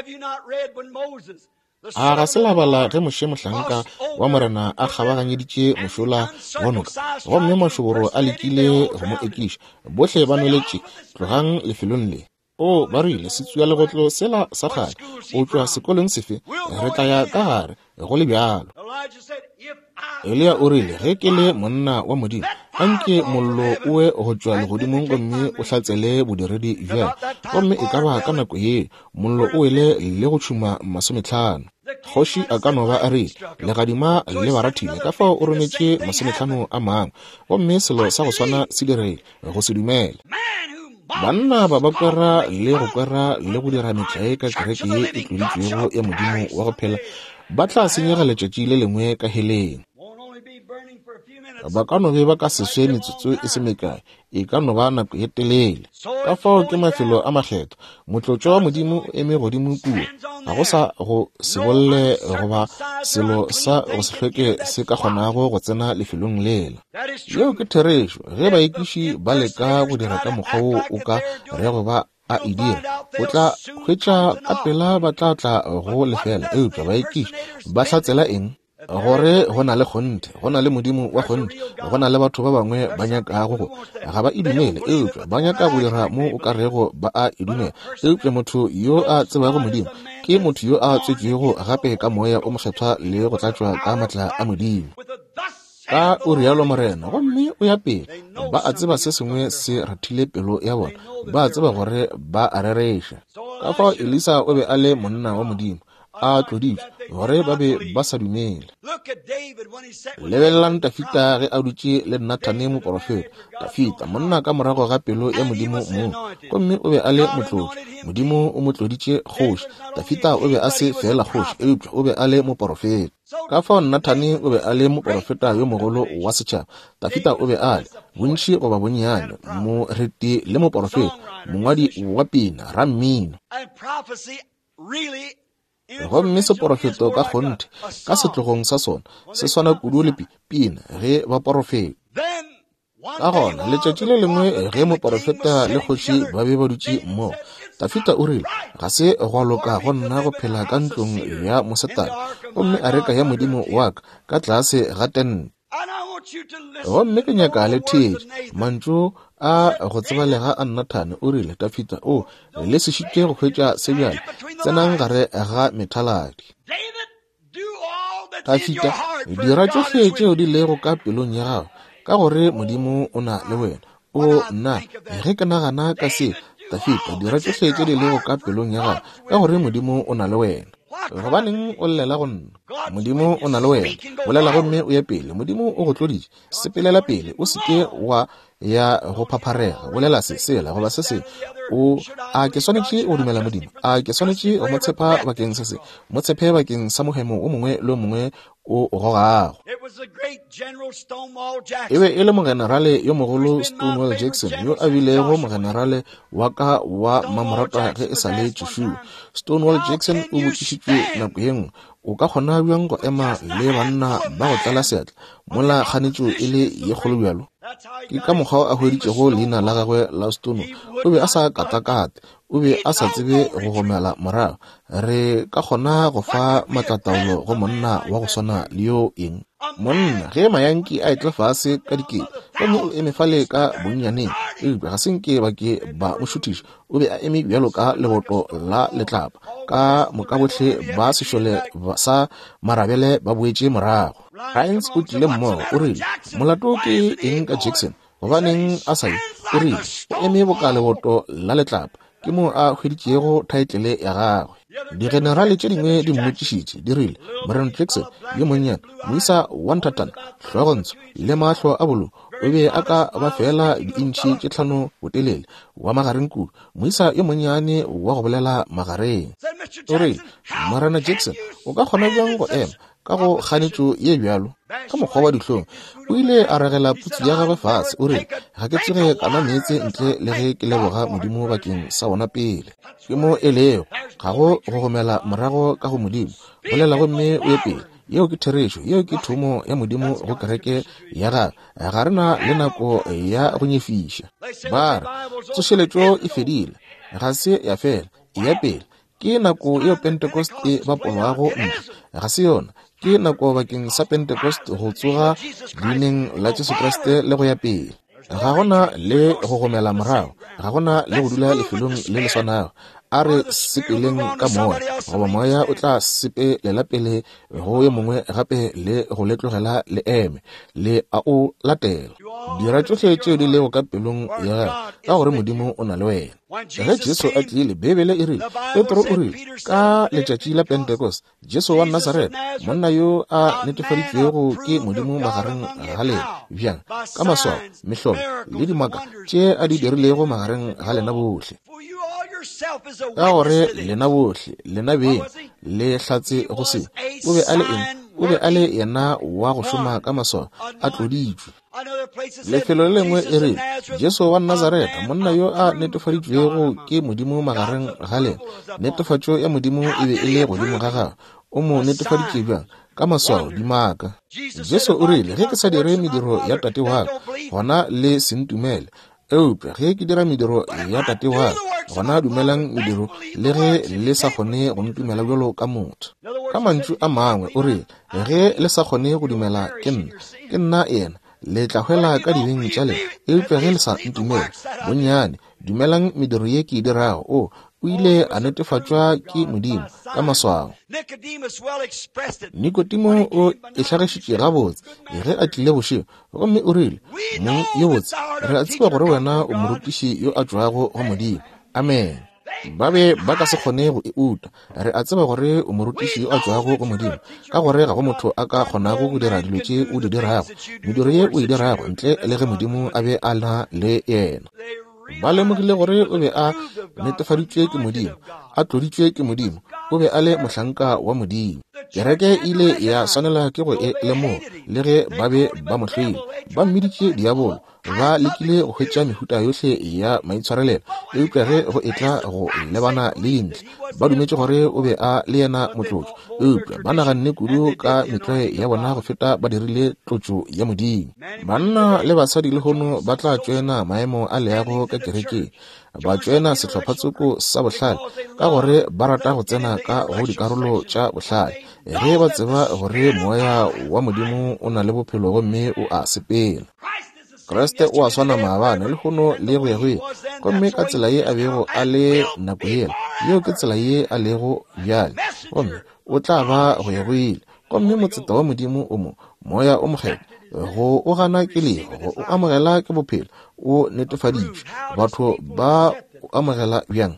a ga se labala ge moše mohlanka wa morena a kgabaganyeditše mošola gonoka gomme mašoboro a lekile go mo ekiša bohle ba noletše tlogang lefelong le o ba rile se tsuya legotlo sela sa gale o tšwa sekolong sefe re tla ya ka gare go le bjalo Elia o rile ge ke le monna wa modimo anke mollo oe go tšwa legodimong gomme o hlatsele bodiredi bjale gomme e ka ba ka nako ye mollo o ele le go tšhuma masomehlano kgoši a ka no ba a rile legadima le barathile ka fao o rometše masomehlano a mangwe gomme selo sa go swana se direle go se dumela banna ba ba kwera le go kwera le go dira metlae ka kereke ye e tloditšwego ya modimo wa go phela ba tla senyega letšatši le lengwe ka heleng ba ka no be ba ka seswe metsotso e se mekae e ka no ba nako ye telele ka fao ke mafelo a makgetho motlotšo wa modimo o eme godimo kuo ga go sa go se bolle goba selo sa go se hloke se ka kgonago go tsena lefelong lela yeo ke therešo ge baekiši ba leka go dira ka mokgwa wo o ka rego ba a e dira o tla hwetša ka pela ba tla tla go lefela eupša baekiši ba hlatsela eng gore go na le kgonte go na le modimo wa kgonte go na le batho ba bangwe ba nyakago go ga ba idumele eupša ba nyaka go dira mo o ka rego ba a idumela eupša motho yo a tsebago modimo ke motho yo a tswetšego gape ka moya o mokgethwa le go tlatšwa ka matla a modimo ka o rialo morena gomme o ya pele ba a tseba se sengwe se rathile pelo ya bona ba a tseba gore ba a rereša ka fao Elisa o be a le monna wa modimo a tloditšwe gore ba be ba sa dumele lebelelang Dafita ge a dutše le Nathane moprofeta Dafita monna ka morago ga pelo ya modimo moo gomme o be a le motlodi modimo o mo tloditše kgoši Dafita o be a se fela kgoši eupša o be a le moprofeta ka fao Nathane o be a le moprofeta yo mogolo wa setšhaba Dafita o be a le bontši goba bonnyane moreti le moprofeta mongwadi wa pina rammino gomme seporofeto ka kgonte ka setlogong sa sona se swana kudu le pina ge ba porofeta ka gona letšatši le lengwe ge moporofeta le kgoši ba be ba dutše mmogo Dafita o rile ga se go loka go nna go phela ka ntlong ya mosetane gomme a reka ya modimo wa ka ka tlase ga tente gomme ke nyaka le thedi mantšu a go tsebalega a Nathane o rile Dafita o le sešitše go hwetša sebjale tsenang gare ga methaladi Dafita dira tšohle tšeo di lego ka pelong ya gago ka gore modimo o na le wena o nna ge ke nagana ka se Dafita dira tšohle tše di lego ka pelong ya gago ka gore modimo o na le wena gobaneng o llela go nna modimo o na le wena bolela gomme o ye pele modimo o go tloditše sepelela pele o seke wa ya go phapharega bolela se sela goba se se o a ke swanetše go dumela modimo a ke swanetše go mo tshepa bakeng se se mo tshepe bakeng sa mohemo o mongwe le o mongwe o gogago e be e le mogenerale yo mogolo Stonewall Jackson yo a bilego mogenerale wa ka wa mamorata ge e sa le tšešulo Stonewall Jackson o botšišitšwe nako ye nngwe o ka kgona bjang go ema le banna ba go tlala seatla mola kganetšo e le ye kgolo bjalo ke ka mokgwa a hweditšego leina la gagwe la Stonewall o be a sa katakate o be a sa tsebe go gomela morago re ka kgona go fa matlataolo go monna wa go swana le yo eng monna ge mayanki a etle fase ka dikedi gomme o eme fale ka bonnyaneng eupša ga senke ba ke ba mošuthiša o be a eme bjalo ka leboto la letlapa ka moka bohle ba sešole sa marabele ba boetše morago Hines o tlile mmogo o rile molato ke eng ka Jackson gobaneng a sa ye o rile o eme boka leboto la letlapa ke mo a hweditšego thaetlele ya gagwe Digenerale tše dingwe di mmotšišitše di rile Morena Jackson yo monnyane moisa Wantatana Hlogantso le mahlo a bolo o be a ka ba fela diintšhi tše tlhano botelele wa magareng kudu moisa yo monnyane wa go bolela magareng. O rile Morena Jackson o ka kgona bjang go ema ka go kganetšo ye bjalo ka mokgwa wa dihlong. O ile a regela putsu ya gagwe fatshe o rile ga ke tsoge ka nwa meetse ntle le ge ke leboga Modimo bakeng sa bona pele. Ke mo e lego ga go gogomela morago ka go Modimo bolela gomme o ye pele yeo ke therešo yeo ke thomo ya Modimo go kereke ya ga ga rena le nako ya go nyefiša. Ba re tsošeletšo e fedile ga se ya fela e ya pele ke nako yeo Pentecoste ba polwago ntle ga se yona ke nako bakeng sa Pentecost go tsoga leineng la Jesu Kriste le go ya pele. Ga gona le go gomela morago ga gona le go dula lefelong le le swanago a re sepeleng ka moya goba moya o tla sepelela pele go ye mongwe gape le go letlogela le eme le a o latela. Dira tsohle tšeo di lego ka pelong ya ka gore Modimo o na le wena. Ge Jesu a tlile Bibele e rile Petro o rile ka letšatši la Pentecost Jesu wa Nazareth monna yo a netefaditšwego ke Modimo magareng ga le bjang ka maswao mehlolo le dimaka tše a di dirilego magareng ga lena bohle. Ka gore lena bohle lena beng le hlatse go se o be a le eng o be a le yena wa go šoma ka maswao a tloditšwe. Lefelo le lengwe e re Jesu wa Nazareta monna yo a netefaditšwego ke Modimo magareng ga lena netefatšo ya Modimo e be e le godimo ga gagwe o mo netefaditše bjang ka maswao dimaka. Jesu o rile ge ke sa dire mediro ya tate wa gona le sentumele eupša ge ke dira mediro ya tate wa gona dumelang mediro le ge le sa kgone go ntumela bjalo ka motho. Ka mantšu a mangwe o rile ge le sa kgone go dumela ke nna ke nna yena le tla hwela ka dibeng tša le eupša ge le sa ntumela bonnyane dumelang mediro ye ke dirago o o ile a netefatšwa ke Modimo ka maswao. Nikodimo o e hlagišitše gabotse ge a tlile bošego gomme o rile mo yo botse re a tseba gore wena o morutiši yo a tšwago go Modimo. Amen. Ba be ba ka se kgone go e uta re a tseba gore o morutiši yo a tšwago go Modimo ka gore ga go motho a ka kgonago go dira dilo tše o di dirago mediro ye o e dirago ntle le ge Modimo a be a na le yena. Ba lemogile gore o be a netefaditšwe ke Modimo a tloditšwe ke Modimo o be a le mohlanka wa Modimo. Kereke ile ya swanela ke go e lemoga le ge ba be ba mo hloile ba mmiditše diabolo ba lekile go hwetša mehuta yohle ya maitshwarelelo eupša ge go etla go lebana le dintle ba dumetše gore o be a le yena motlotšo eupša ba naganne kudu ka metloe ya bona go feta ba dirile tlotšo ya Modimo. Banna le basadi le gono ba tla tšwena maemo a leago ka kerekeng ba tšwena sehlophatsoko sa bohlale ka gore ba rata go tsena ka go dikarolo tša bohlale ge ba tseba gore moya wa Modimo o na le bophelo gomme o a sepela. Kriste o a swana maabane le gono le bjegwe gomme ka tsela ye a bego a le nako yela yeo ke tsela ye a lego bjale gomme o tla ba bjegwele gomme motseta wa Modimo o mo moya o mokgetho go o gana ke lego go o amogela ke bophelo o netefaditšwe batho ba o amogela bjang.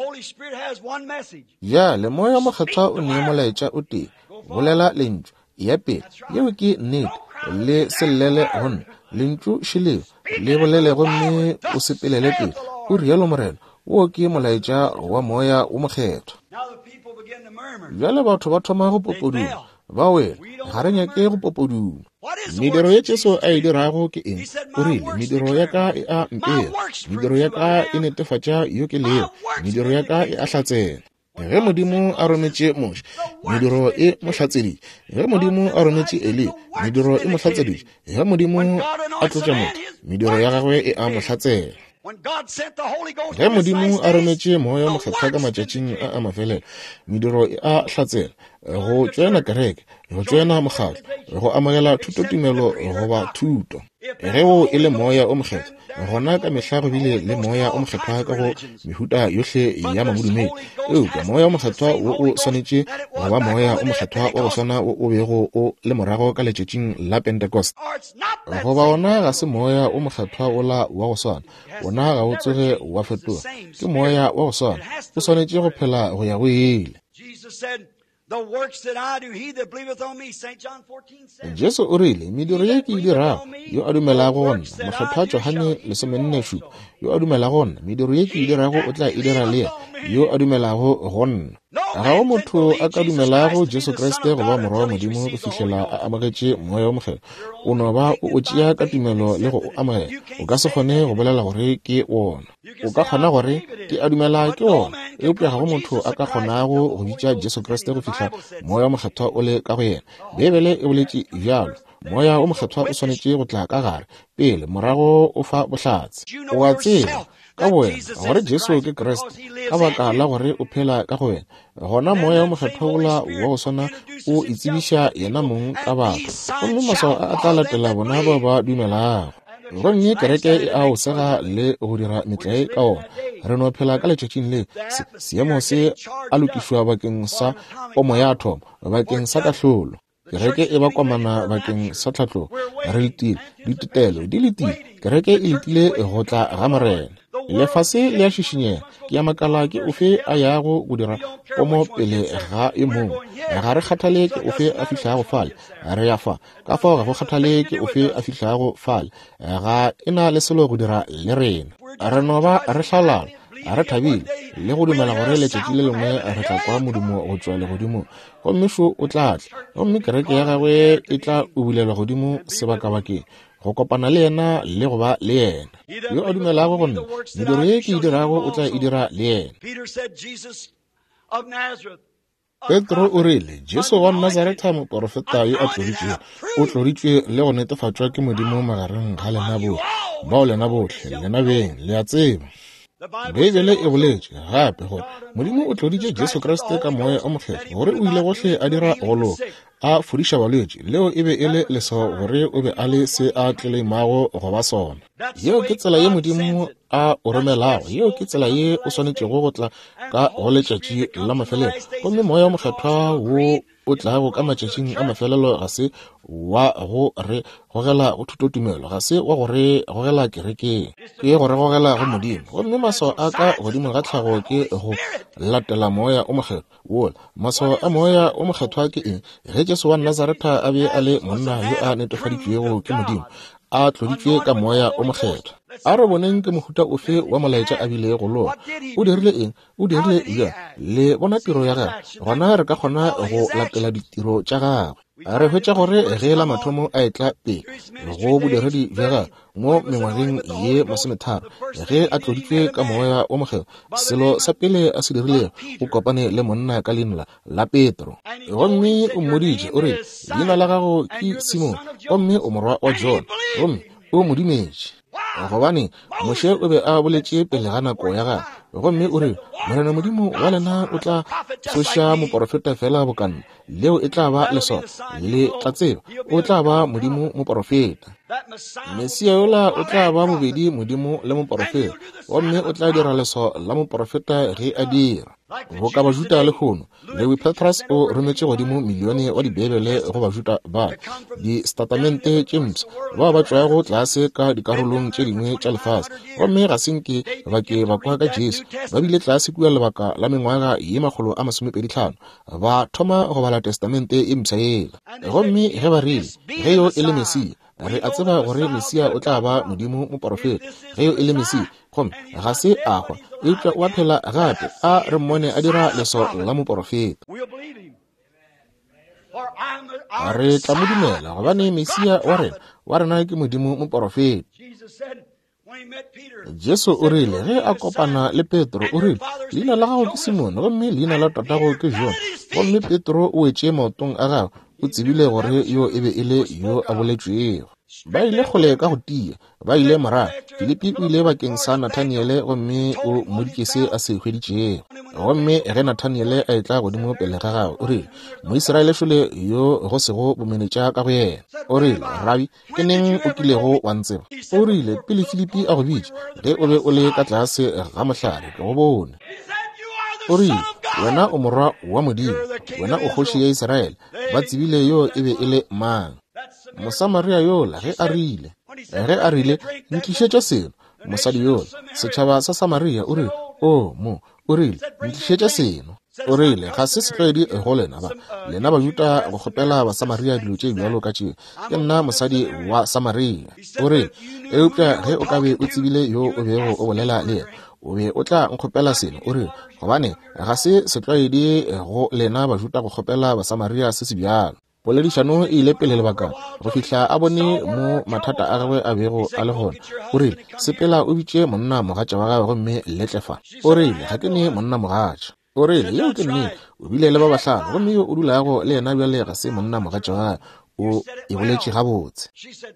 Ya le moya mokgethwa o ne molaetša o tee bolela lentšu ya pele yeo ke nnete le selele gonna lentšu šhelego le bolele gomme o sepelele pele o rialo morena wo ke molaetša wa moya o mokgethwa. Bjale batho ba thoma go popoduma ba wela ga re nyake go popoduma. Mediro ya Jesu a e dirago ke eng o rile mediro ya ka e a mpea mediro ya ka e netefatša yo ke leo mediro ya ka e a hlatsela. Ge Modimo a rometše Moše mediro e mo hlatseditše ge Modimo a rometše Eli mediro e mo hlatseditše ge Modimo a tlotša motho mediro ya gagwe e a mo hlatsela. Ge Modimo a rometše moya mokgethwa ka matšatšing a a mafelelo mediro e a hlatsela go tšwena kereke go tšwena mokgatlo go amogela thutotumelo goba thuto ge o e le moya o mokgethwa gona ka mehla go bile le moya o mokgethwa ka go mehuta yohle ya mamodumedi eo ka moya o mokgethwa o o swanetše go ba moya o mokgethwa wa go swana o o bego o le morago ka letšatšing la Pentecost. Goba ona ga se moya o mokgethwa o la wa go swana, ona ga o tsoge wa fetoga, ke moya wa go swana o swanetše go phela go ya go ile. The works that I do, he that believeth on me, Saint John fourteen says. Jesu o rile mediro ye ke dira yo a dumelago gona mokgethwa Johane lesomenne šupa yo a dumelago gona mediro ye ke dirago o tla e dira le yo a dumelago gona. Ga o motho a ka dumelago Jesu Kriste go ba morwa wa Modimo go fihlela a amogetše moya o mogelo, o no ba o tšea ka tumelo le go amogela, o ka se kgone go bolela gore ke wona. O ka kgona gore ke a dumela ke wona, eupša ga go motho a ka kgonago go bitša Jesu Kriste go fihla moya o mokgethwa o le ka go yena. Bebele e boletše bjalo, moya o mokgethwa o swanetše go tla ka gare pele morago o fa bohlatse. O a tseba ka go wena gore Jesu ke Kriste ka baka la gore o phela ka go wena, gona moya o mokgethwa ola wa go swana o itsebiša yena mong ka batho, gomme maswao a tla latela bona ba ba dumelago. Gomme kereke e a o sega le go dira metlae ka ona. Re no phela ka letšatšing le seemo se a lokišwa bakeng sa omo ya thomo, bakeng sa kahlolo. Kereke e ba kwamana bakeng sa tlhatlo, re letile ditetelo di letile, kereke e letile go tla ga morena. Lefase le a šišinyega, ke ya makala ke ofe a yago go dira omo pele ga e mong. Ga re kgathale ke ofe a fihlago fale, re ya fa ka fao ga go kgathale ke ofe a fihlago fale, ga ena le selo go dira le rena. Re no ba re hlalala, a re thabile le go dumela gore letšatši le lengwe re tla kwa Modimo go tšwa legodimo, gomme šo o tla tla, gomme kereke ya gagwe e tla o bulelwa godimo sebaka-bakeng go kopana le yena le go ba le yena. Yo a dumelago gonna mediro ye ke e dirago o tla e dira le yena. Petro o rile Jesu wa Nazareta moprofeta yo a tloditšwe o tloditšwe le go netefatšwa ke Modimo magareng ga lena bo bao lena botlhe lena beng le a tseba. Bebele e boletše gape gore Modimo o tloditše Jesu Kriste ka moya o mokgethwa gore o ile gohle a dira golo a fodiša balwetši, leo e be e le lesao gore o be a le se a tleleimago go ba sona. Yeo ke tsela ye Modimo a o romelago, yeo ke tsela ye o swanetšego go tla ka go letšatši la mafelelo, gomme moya o mokgethwa wo o tlago ka matšatšing a mafelelo ga se wa go re gogela go thutotumelo, ga se wa go re gogela kerekeng, ke go re gogela go Modimo. Gomme maswao a ka godimo ga tlhago ke go latela moya o mokgethwa wola. Maswao a moya o mokgethwa ke eng? Ge Jesu wa Nazareta a be a le monna yo a netefaditšwego ke Modimo, a tloditšwe ka moya o mokgethwa. A re boneng ke mohuta ofe wa molaetša a bile go lona, o dirile eng? O dirile bjang? Le bona tiro ya gagwe, gona re ka kgona go latela ditiro tša gagwe. Re hwetša gore ge la mathomo a etla pele go bodiredi bja gagwe mo mengwageng ye masometharo, ge a tloditšwe ka moya o mokgethwa, selo sa pele a se dirilego o kopane le monna ka leina la Petro. Gomme o mmoditše o re leina la gago ke Simon, gomme o morwa wa John, gomme o modimetše. Gobane Moshe o be a boletše pele ga nako ya gagwe, gomme o re morena Modimo wa lena o tla tsoša moprofeta fela bokana leo e tla ba leso le tla tseba, o tla ba Modimo moprofeta. Mesia yola o tla ba bobedi Modimo le moprofeta, gomme o tla dira leso la moprofeta ge a dira. Go ka bajuta le kgono, Lewi Petras o rometše godimo milione wa dibebele go bajuta ba di statamente tšemps ba ba tšwago tlase ka dikarolong tše dingwe tša lefase, gomme ga senke ba ke ba kwa ka Jesu ba bile tlase kua lebaka la mengwaga ye makgolo a masomepedi hlano, ba thoma go bala testamente e mpša yela. Gomme ge ba rile ge yo e le Mesia, re a tseba gore Mesia o tla ba Modimo moprofeta. Ge yo e le Mesia, gomme ga se agwa eupša wa phela gape a re mmone a dira leso la moprofeta. Re tla mo dumela gobane Mesia wa rena wa rena ke Modimo moprofeta. Jesu o rile ge a kopana le Petro o rile leina la gago ke Simon, gomme leina la tatago ke John, gomme Petro o wetše maotong a gagwe o tsebile gore yo e be e le yo a boletšwego. ba ile kgole ka go tia ba ile mara Filipi o ile bakeng sa Nathaniele gomme o modikise a se hweditšego gomme ge Nathaniele a etla godimo pele ga gagwe o rile Moiseraele šole yo go sego bomenetša ka go yena o rile Rabi ke neng o kilego wa ntseba o rile pele Filipi a go bitša ge o be o le ka tlase ga mohlare ke go bone o rile wena o morwa wa Modimo wena o kgoši ya Iseraele ba tsebile yo e be e le mang Mosamaria yola ge a rile ge a rile ntlišetša seno mosadi yola setšhaba sa Samaria o rile o mo o rile ntlišetša seno o rile ga se setlwaedi go lena ba lena ba Juda go kgopela ba Samaria dilo tše bjalo ka tšeo ke nna mosadi wa Samaria o rile eupša ge o ka be o tsebile yo o bego o bolela le yena o be o tla nkgopela seno o rile gobane ga se setlwaedi go lena ba Juda go kgopela ba Samaria se se bjalo poledišano e ile pele lebaka go fihla a bone mo mathata a gagwe a bego a le gona o rile sepela o bitše monna mogatša wa gagwe gomme letlefa o rile ga ke ne monna mogatša o rile yeo ke nnete o bile le ba bahlano gomme yo o dulago le yena bjale ga se monna mogatša wa gagwe o e boletše gabotse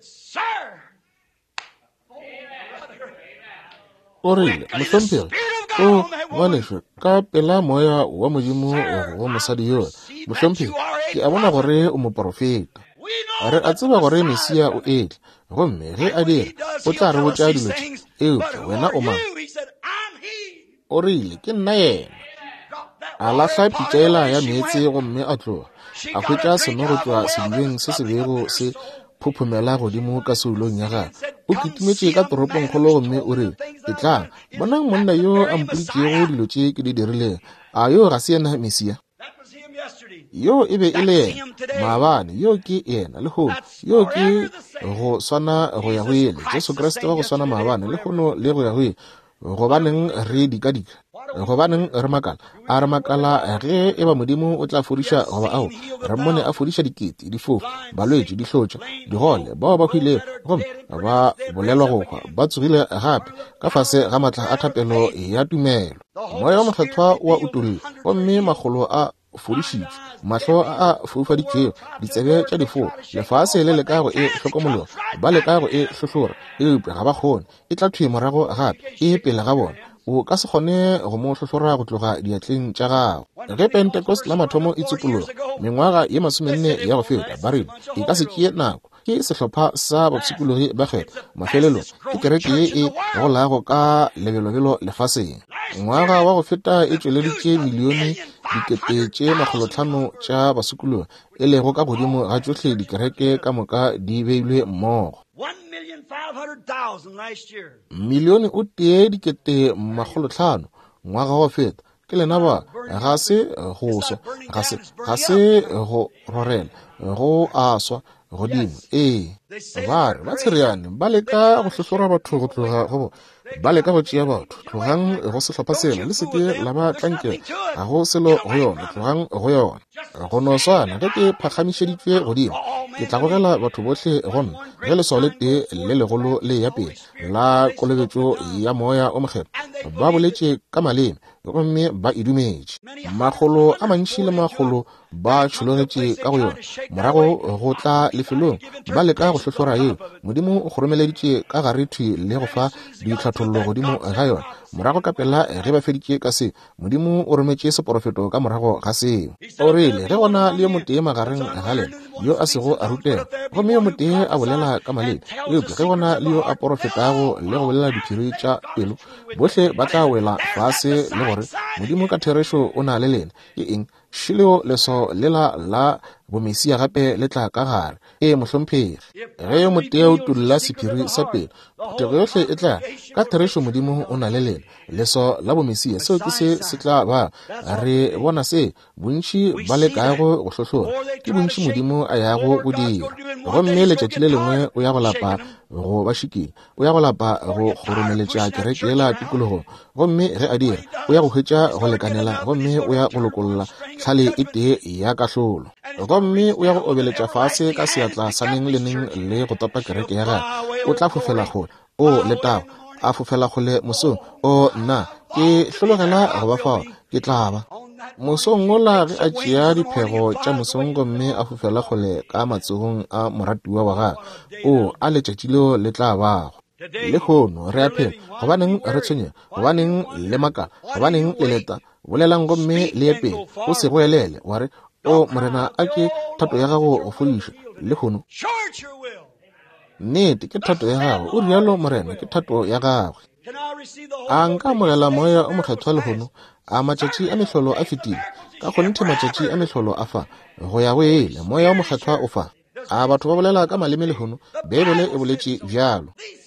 o rile mohlompegi o ngwanešwe ka pela moya wa Modimo go mosadi yo mohlompegi ke a bona gore o moprofeta re a tseba gore Mesia o etle gomme ge a dira o tla re botša dilo tše eupša wena o mang o rile ke nna yena a lahla pitšaela ya meetse gomme a tloga a hwetša seno go tšwa sedibeng se se bego se phuphumela godimo ka seulong ya gagwe o kitimetše ka toropong kgolo gomme o rile e tlang bonang monna yo a mpoditšego dilo tše ke di dirileng a yo ga se yena Mesia yo e be e le yena maabane yo ke yena le go yo ke go swana go ya go ele Jesu Kriste wa go swana maabane le gono le go ya go ele gobaneng re dikadika gobaneng re makala a re makala ge e ba Modimo o tla fodiša goba ao re mmone a fodiša dikete difofu balwetše dihlotša digole bao ba hwile gomme ba bolelwa go hwa ba tsogile gape ka fase ga matla a thapelo ya tumelo moya wa mokgethwa wa utolle gomme magolo a fodišitšwe mahlo a foufaditšego ditsebe tša difo lefase le le kago e hlokomologa ba le kago e hlohlora eupša ga ba kgone e tla thwe morago gape e pele ga bona o ka se kgone go mo hlohlora go tloga diatleng tša gago ge Pentecost la mathomo e tsopologa mengwaga ye masomenne ya go feta ba rile e ka se tšee nako ke sehlopha sa botshikologi ba kgetha mafelelong ke kereke ye e golago ka lebelobelo lefaseng ngwaga wa go feta e tšweleditše milione dikete tše makgolotlhano tša basukologi e lego ka godimo ga tšohle dikereke ka moka di beilwe mmogo milione o tee dikete makgolotlhano ngwaga wa feta ke lena ba ga se go swa ga se go rorela go aswa godimo ee ba re ba tshereane ba leka go hlohlora batho go tloga go ba leka go tšea batho tlogang go sehlopha selo le seke la ba tlankela ga go selo go yona tlogang go yona go no swana ge ke phagamišeditšwe godimo ke tla gogela batho bohle gonna ge leswao le tee le legolo le ya pele la kolobetšo ya moya o mokgethwa ba boletše ka maleme gomme ba idumetše magolo a mantši le magolo ba tšhologetše ka go yona morago go tla lefelong ba leka go hlohlora yeo Modimo o kgoromeleditše ka gare thwi le go fa ditlhathollo godimo ga yona morago ka pela ge ba feditše ka se Modimo o rometše seporofeto ka morago ga seo o rile ge gona le yo motee magareng ga lena yo a sego a rutela gomme yo motee a bolela ka maleme eupša ge gona le yo a porofetago le go bolela diphiri tša pelo bohle ba tla wela fase le gore Modimo ka therešo o na le lena ke eng šileo leso lela la bomesia gape le tla ka gare e mohlomphegi ge yo motee o tulla sephiri sa pelo phutego yohle e tla ka therešo Modimo o na le lena leso la bomesia seo ke se se tla ba re bona se bontši ba le kaego go hlohlora ke bontši Modimo a yago go dira gomme letšatši le lengwe o ya go lapa go ba šikeng o ya go lapa go kgoromeletša kereke yela tikologo gomme ge a dira o ya go hwetša go lekanela gomme o ya go lokolola tlhale e tee ya kahlolo gomme o ya go obeletša fase ka seatla sa neng le neng le go topa kereke ya gage o tla fofela gole o le tao a fofela gole mosong o nna ke hlologela go ba fao ke tla ba mosong ola ge a tšea diphego tša mosong gomme a fofela kgole ka matsogong a moratiwa wa gagwe o a letšatši leo le tla bago le kgono re a phela gobaneng re tshwenye gobaneng le makala gobaneng le leta bolelang gomme le ye pele o se go elele wa re o morena a ke thato ya gago go fodiša le kgono nnete ke thato ya gago o rialo morena ke thato ya gagwe a nka amogela moya o mokgethwa lehono a matšatši a mehlolo a fetile ka kgonte matšatši a mehlolo a fa go ya go ele moya o mokgethwa o fa a batho ba bolela ka maleme lehono bebele e boletše bjalo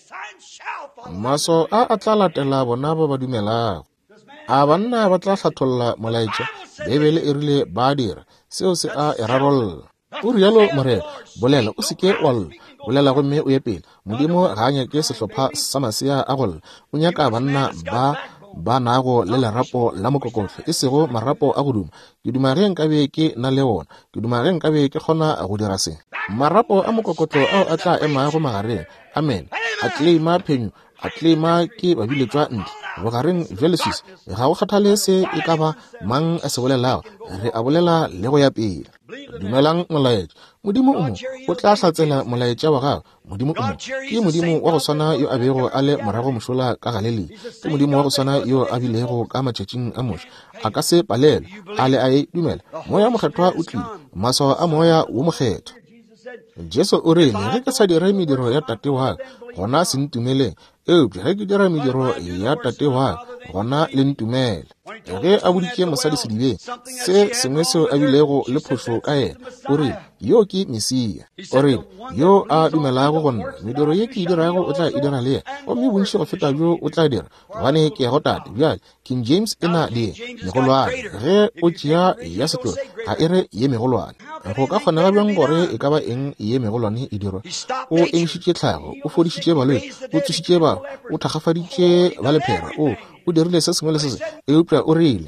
maso a a tla latela bona ba ba dumelago a banna ba tla hlatholla molaetša bebele e rile ba dira seo se a erarolola o rialo morena bolela o seke wa lla bolela gomme o ye pele modimo ga a nyake sehlopha sa masea a golla o nyaka banna ba ba nago le lerapo la mokokotlo e sego marapo a go duma ke duma ge nkabe ke na le wona ke duma ge nkabe ke kgona go dira seng marapo a mokokotlo ao a tla emago magareng amen a tleima phenyo a tleima ke babiletswa ntle bogareng jalesis ga go kgathale se e ka ba mang a se bolelago re a bolela le go ya pele dumelang molaetša modimo o mo o tla hlatsela molaetša wa gago modimo o mo ke modimo wa go swana yo a bego a le morago mošola ka galilei ke modimo wa go swana yo a bilego ka matšatšing a moša a ka se palelwe a le a e dumela moya mokgethwa o tlile maswa a moya wo mokgetho jesu o rele ge ke sa dire mediro ya tate wa gona se ntumeleng eupša ge ke dira mediro ya tate wa gona le ntumele ge a boditše mosadi sedibeng se sengwe seo a bilego le phošo ka yena o rele yo ke mesia o rele yo a dumelago go nna mediro ye ke e dirago o tla e dira le yena gomme bontši go feta bjo o tla dira gobane ke ya go tate bjale king james e na le megolwane ge o tšea ya setlole ga e re ye megolwane go ka kgonega bjang gore e ka ba eng ye megolwane e dirwa o emišitše tlhago o fodišitše balwetse o tsošitše bao o thakgafaditše ba lephera o o dirile se sengwe le se se eupša o rile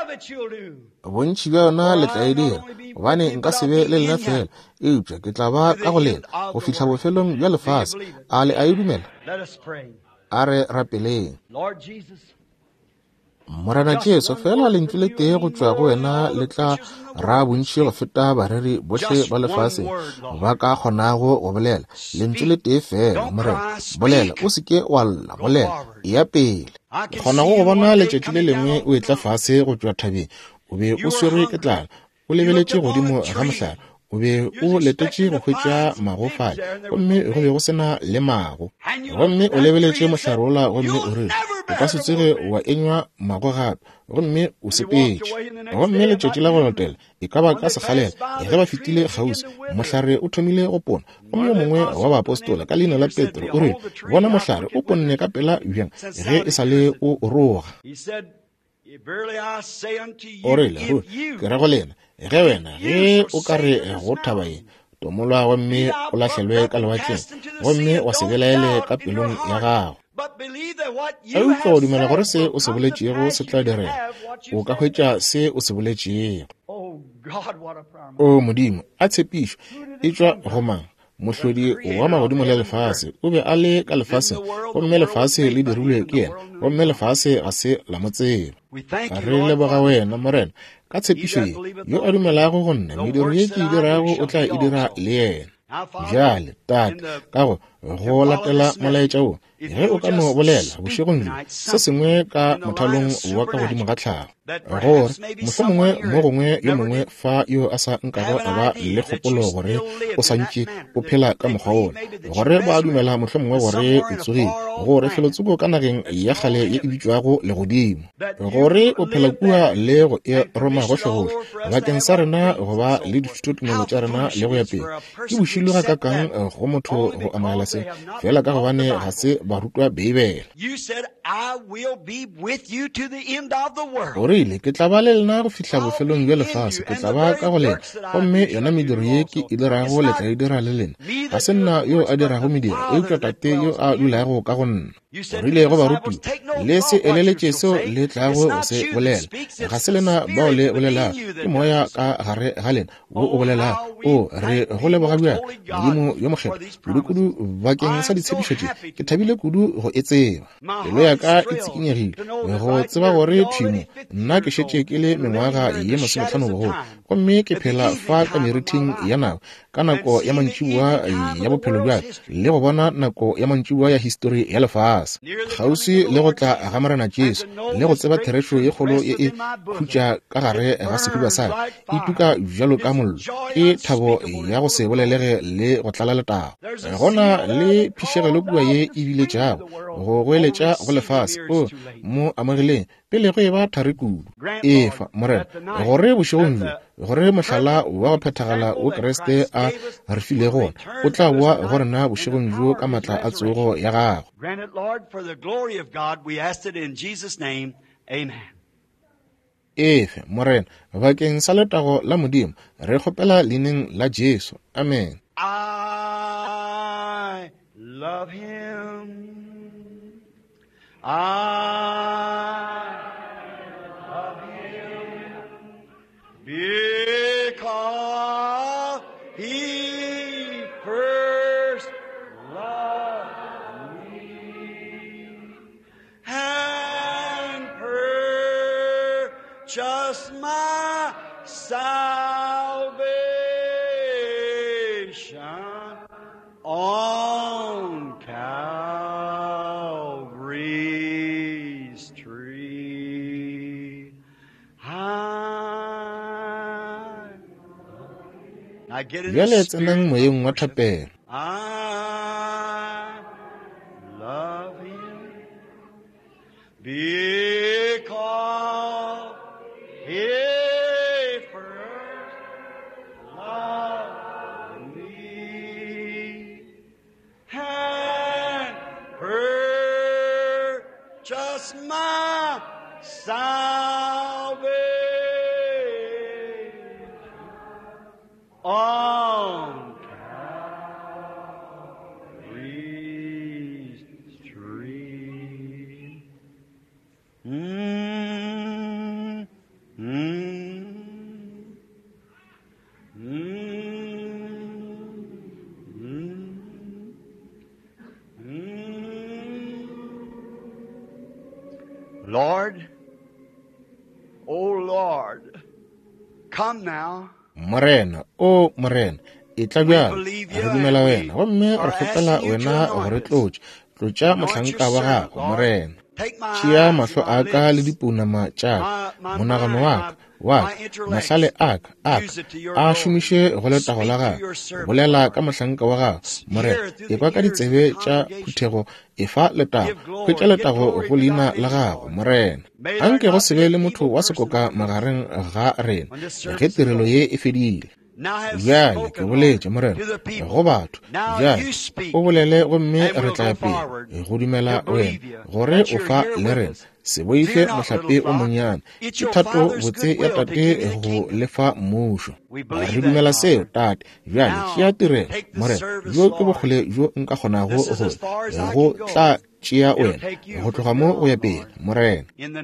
bontši bja yona le tla e dira gobane nka se be le lena fela eupša ke tla ba ka go lela go fihla bofelong bja lefase a le a e dumela a re rapeleng morena jesu fela lentswe le tee go tšwa go wena le tla ra bontši go feta bareri bohle ba lefase ba ka kgonago go bolela lentswe le tee fela morena bolela o seke wa lla bolela e ya pele kgona go go bona letšatši le lengwe o e tla fase go tšwa thabeng o be o swerwe ke tlala o lebeletše godimo ga mohlare o be o letetše go hwetša magofale gomme go be go sena le mago gomme o lebeletše mohlare ola gomme o re o ka se tsege wa enywa mago gape gomme o sepetše gomme letšatši la go latela e ka ba ka sekgalela ge ba fetile kgausi mohlare o thomile go pona gomme mongwe wa baapostola ka leina la petro o re bona mohlare o ponne ka pela bjang ge e sa le o roga o rele ke ra go lena ge wena ge o ka re go thaba eng tomolwa gomme o lahlelwe ka lewatleng gomme wa se belaele ka pelong ya gago a utlwa go dumela gore se o se boletšego se tla direla o ka hwetša se o se boletšego o modimo a tshepišo e tšwa go mang mohlodi wa magodimo le lefase o be a le ka lefase gomme lefase le dirilwe ke yena gomme lefase ga se la motsebe a re leboga wena morena ka tshepišo ye yo a dumelago go nna mediro ye ke e dirago o tla e dira le yena bjale tate ka go go latela molaetša o ge o ka no bolela bošegong jo se sengwe ka mothalong wa ka godimo ga tlhago gore mohlwa mongwe mo gongwe yo mongwe fa yo a sa nkago a ba le kgopolo gore o santše o phela ka mokgwa ona gore ba dumela mohlwa mongwe gore o tsogile gore felotsoko ka nageng ya kgale ye e bitswago legodimo gore o phela kua le go e roma gohle-gohle bakeng sa rena go ba le dithutotumelo tša rena le go ya pele ke bošilo ga kakang go motho go amogela se fela ka gobane ga se barutwa beibela o rile ke tla ba le lena go fihla bofelong bja lefase ke tla ba ka go lena gomme yona mediro ye ke e dirago le tla e dira le lena ga se nna yo a dirago mediro e utlwa tate yo a dulago ka go nna. O rile go baruti le se eleletše seo le tlago o se bolela ga se lena bao le bolela ke moya ka gare ga lena wo o bolela o re go leboga bjang modimo yo mokgetho kudu bakeng sa ditshepišo tše ke thabile kudu go e tseba pelo ya ka e tsikinyegile go tseba gore thimo nna ke šetše ke le mengwaga ye masomehlano bogolo gomme ke phela fa ka meriting ya nako ka nako ya mantšiboa ya bophelo bja le go bona nako ya mantšiboa ya histori ya lefase gausi le go tla ga Morena Jesu le go tseba therešo ye kgolo ye e khutša ka gare ga sehuba sa e tuka bjalo ka mollo ke thabo ya go se bolelege le go tlala letago gona le phišegelo kua ye e bile tšago go goeletša go lefase o mo amogileng pele go e ba thari kudu efa Morena gore bošegong jo gore mohlala wa go phethagala o Kriste a re file gona o tla boa gore na bošegong jo ka matla a tsogo ya gago. Grant it, Lord, for the glory of God. We asked it in Jesus' name. Amen. Efe Morena bakeng sa letago la modimo re kgopela leineng la Jesu. Amen. I love him. I love him because he first loved me and purchased my salvation on Calvary's tree. I, I get in the spirit. I love him because he first loved me and purchased my salvation on Calvary's tree. Mm, mm, mm, mm. Lord, oh Lord, come now. Morena o Morena e tla bjang re dumela wena gomme re kgopela wena gore tlotše tlotša mohlanka wa gago Morena tšea mahlo a ka le dipounama tša monagano wa ka wa mahlale a ka a ka a šomiše go letago la gago bolela ka mohlanka wa gago Morena e kwa ka ditsebe tša phuthego e fa letago hwetša letago go leina la gago Morena anke go sebe le motho wa sekoka magareng ga rena ge tirelo ye e fedile bjale ke boletše Morena go batho bjale o bolele gomme re tla pele go dumela wena gore o fa le rena se boife mohlape o monnyane ke thato botse ya tate go lefa mmušo re dumela seo tate bjale ke ya tirelo Morena jo ke bogole jo nka kgonago go tla tšea wena go tloga mo go ya pele Morena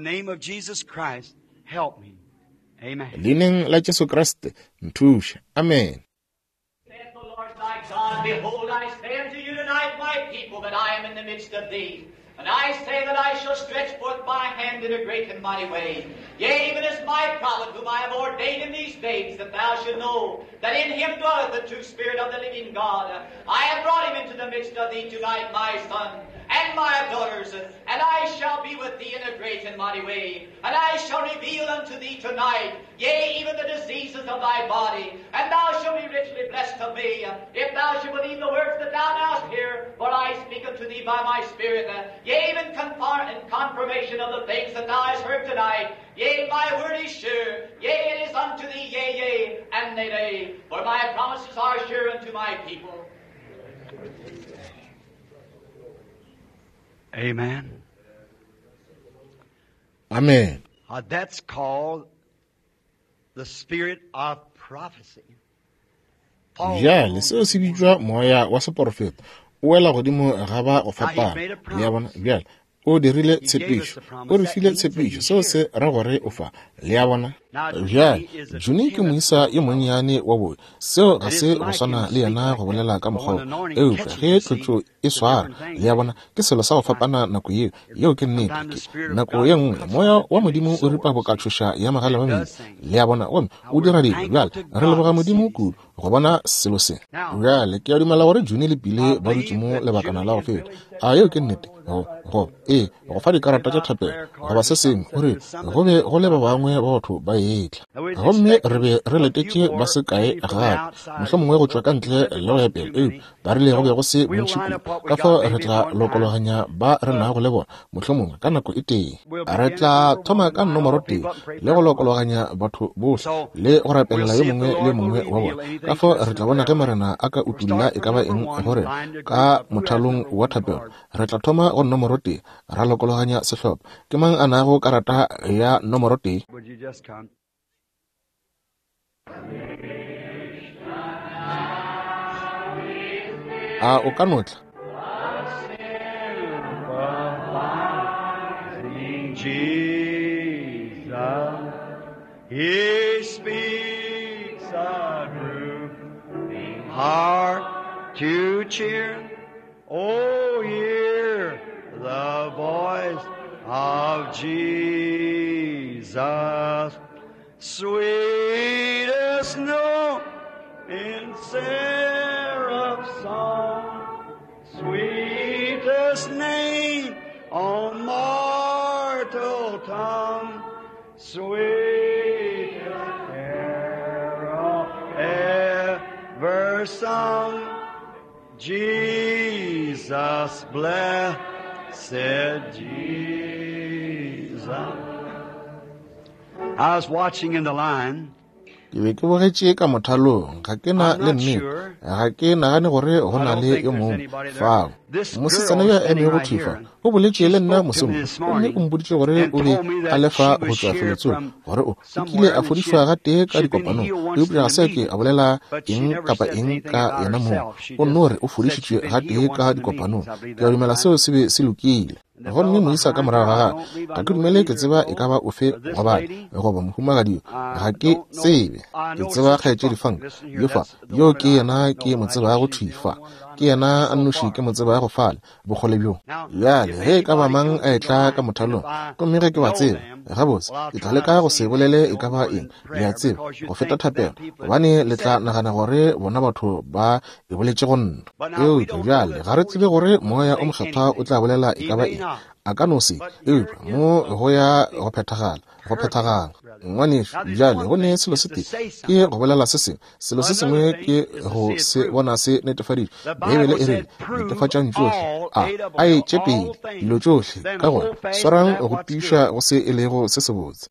leineng la Jesu Kriste nthuše amen. Saith the Lord thy God, behold, I say unto you tonight, my people, that I am in the midst of thee. And I say that I shall stretch forth my hand in a great and mighty way. Yea, even as my prophet, whom I have ordained in these days, that thou should know that in him dwelleth the true Spirit of the living God. I have brought him into the midst of thee tonight, my son, and my daughters, and I shall be with thee in a great and mighty way. And I shall reveal unto thee tonight, yea, even the diseases of thy body, and thou shalt be richly blessed of me, if thou shalt believe the words that thou dost hear, for I speak unto thee by my Spirit, yea, even in confirmation of the things that thou hast heard tonight. Yea, my word is sure, yea, it is unto thee, yea, yea, and nay, nay, for my promises are sure unto my people. Amen. Amen. Uh, that's called the spirit of prophecy. Jale seo se bitswa moya wa seprofeta o wela godimo ga ba go fapana le ya bona bjale o dirile tshepišo o re file tshepišo seo se ra gore o fa le ya bona bjale June ke moisa ye monnyane wa boe seo ga se go swana le yena go bolela ka mokgwa eupša ge tlotšo e swara le ya bona ke selo sa go fapana nako yeo yeo ke nnete nako ye nngwe moya wa modimo o ripa bokatšhoša ya magala ba medi le ya bona ome o dira dilo bjale re leboga modimo kudu go bona selo se bjale ke a dumela gore June le Pile ba dutse mo lebakana la go feta a yeo ke nnete go e go fa dikarata tša thapelo go ba se sengwe gore go be go le ba bangwe ba batho ba etla gomme re be re letetše ba se kae gape mohlomongwe go tšwa ka ntle le go epela e ba rile go be go se bontšhikudu ka fa re tla lokologanya ba re nago le bona mohlomongwe ka nako e teng re tla thoma ka nomoro teng le go lokologanya batho bohle le go rapelela yo mongwe le mongwe wa bona ka fa re tla bona ge marena a ka utulla e ka ba eng gore ka mothalong wa thapelo re tla thoma go nomoro teng ra lokologanya sehlopha ke mang a nago karata ya nomoro teng a o ka notla Jesus, He speaks a grooving heart to cheer. Oh, hear the voice of Jesus, sweetest note in seraph song, sweetest name on mortal tongue, sweetest carol ever sung, Jesus, blessed Jesus. I was watching in the line. ke be ke bogetše ka mothalong ga ke na le nnete ga ke nagane gore go na le yo mongwe fao mosetsana yo a eme go thifa o boletše le nna mosemo mme o mpoditše gore o be a lefa go tswa feletsong gore o kile a fodišwa ga tee ka dikopanong eupša ga se ke a bolela eng kapa eng ka yena moo o nne gore o fodišitšwe ga tee ka dikopanong ke a dumela seo se be se lokile gomme moisa ka morago ga ga ke dumele ke tseba e ka ba ofe wa bana goba mohumagadi ga ke tsebe ke tseba kgaetše difang yofa yo ke yena ke mo tseba go thifa ke yena a nnoši ke mo tseba go fala bogole bjo bjale ge e ka ba mang a etla ka mothalong gomme ge ke ba tseba gabotse ke tla leka go se bolele e ka ba eng le a tseba go feta thapelo gobane le tla nagana gore bona batho ba e boletše go nna eo bjale ga re tsebe gore moya o mokgethwa o tla bolela e ka ba eng a ka no se eupša mo go ya go phethagala go phethagala ngwaneso bjale go ne selo se teng ke go bolela se sengwe selo se sengwe ke go se bona se netefaditšwe bebele e rile netefatšang tšohle a a etše pele dilo tšohle ka gore swarang go tiiša go se e lego se se botse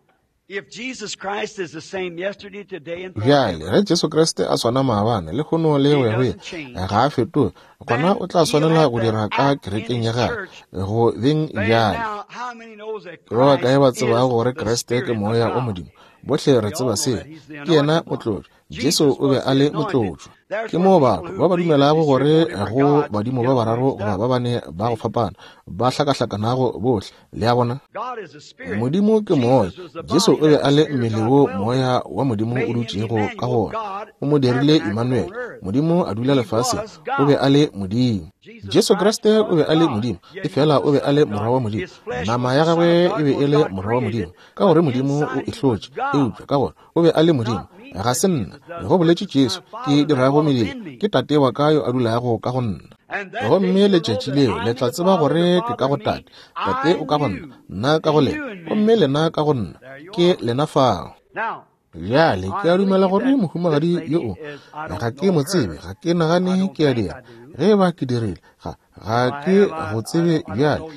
bjale ge Jesu Kriste a swana maabane le kgono le wehwe ga a fetoge gona o tla swanela go dira ka kerekeng ya gage go beng bjale ke ba kae ba tseba gore Kriste ke moya o modimo bohle re tseba se ke yena motlotšo Jesu o be a le motlotšo ke moo batho ba ba dumelago gore go badimo ba bararo goba ba bane ba go fapana ba hlakahlakanago bohle le ya bona modimo ke moya Jesu o be a le mmele wo moya wa modimo o dutšego ka gona o mo dirile Emmanuel modimo a dula lefase o be a le modimo Jesu Kriste o be a le modimo e fela o be a le morwa wa modimo nama ya gagwe e be e le morwa wa modimo ka gore modimo o ihlotše eupša ka gore o be a le modimo ga se nna go boletše Jesu ke dirago medimo ke tate wa ka yo a dulago ka go nna gomme letšatši leo le tla tseba gore ke ka go tate tate o ka go nna nna ka go lena gomme lena ka go nna ke lena fao bjale ke a dumela gore mohumagadi yo o ga ke mo tsebe ga ke nagane ke a dira ge ba ke dirile ga ke go tsebe bjale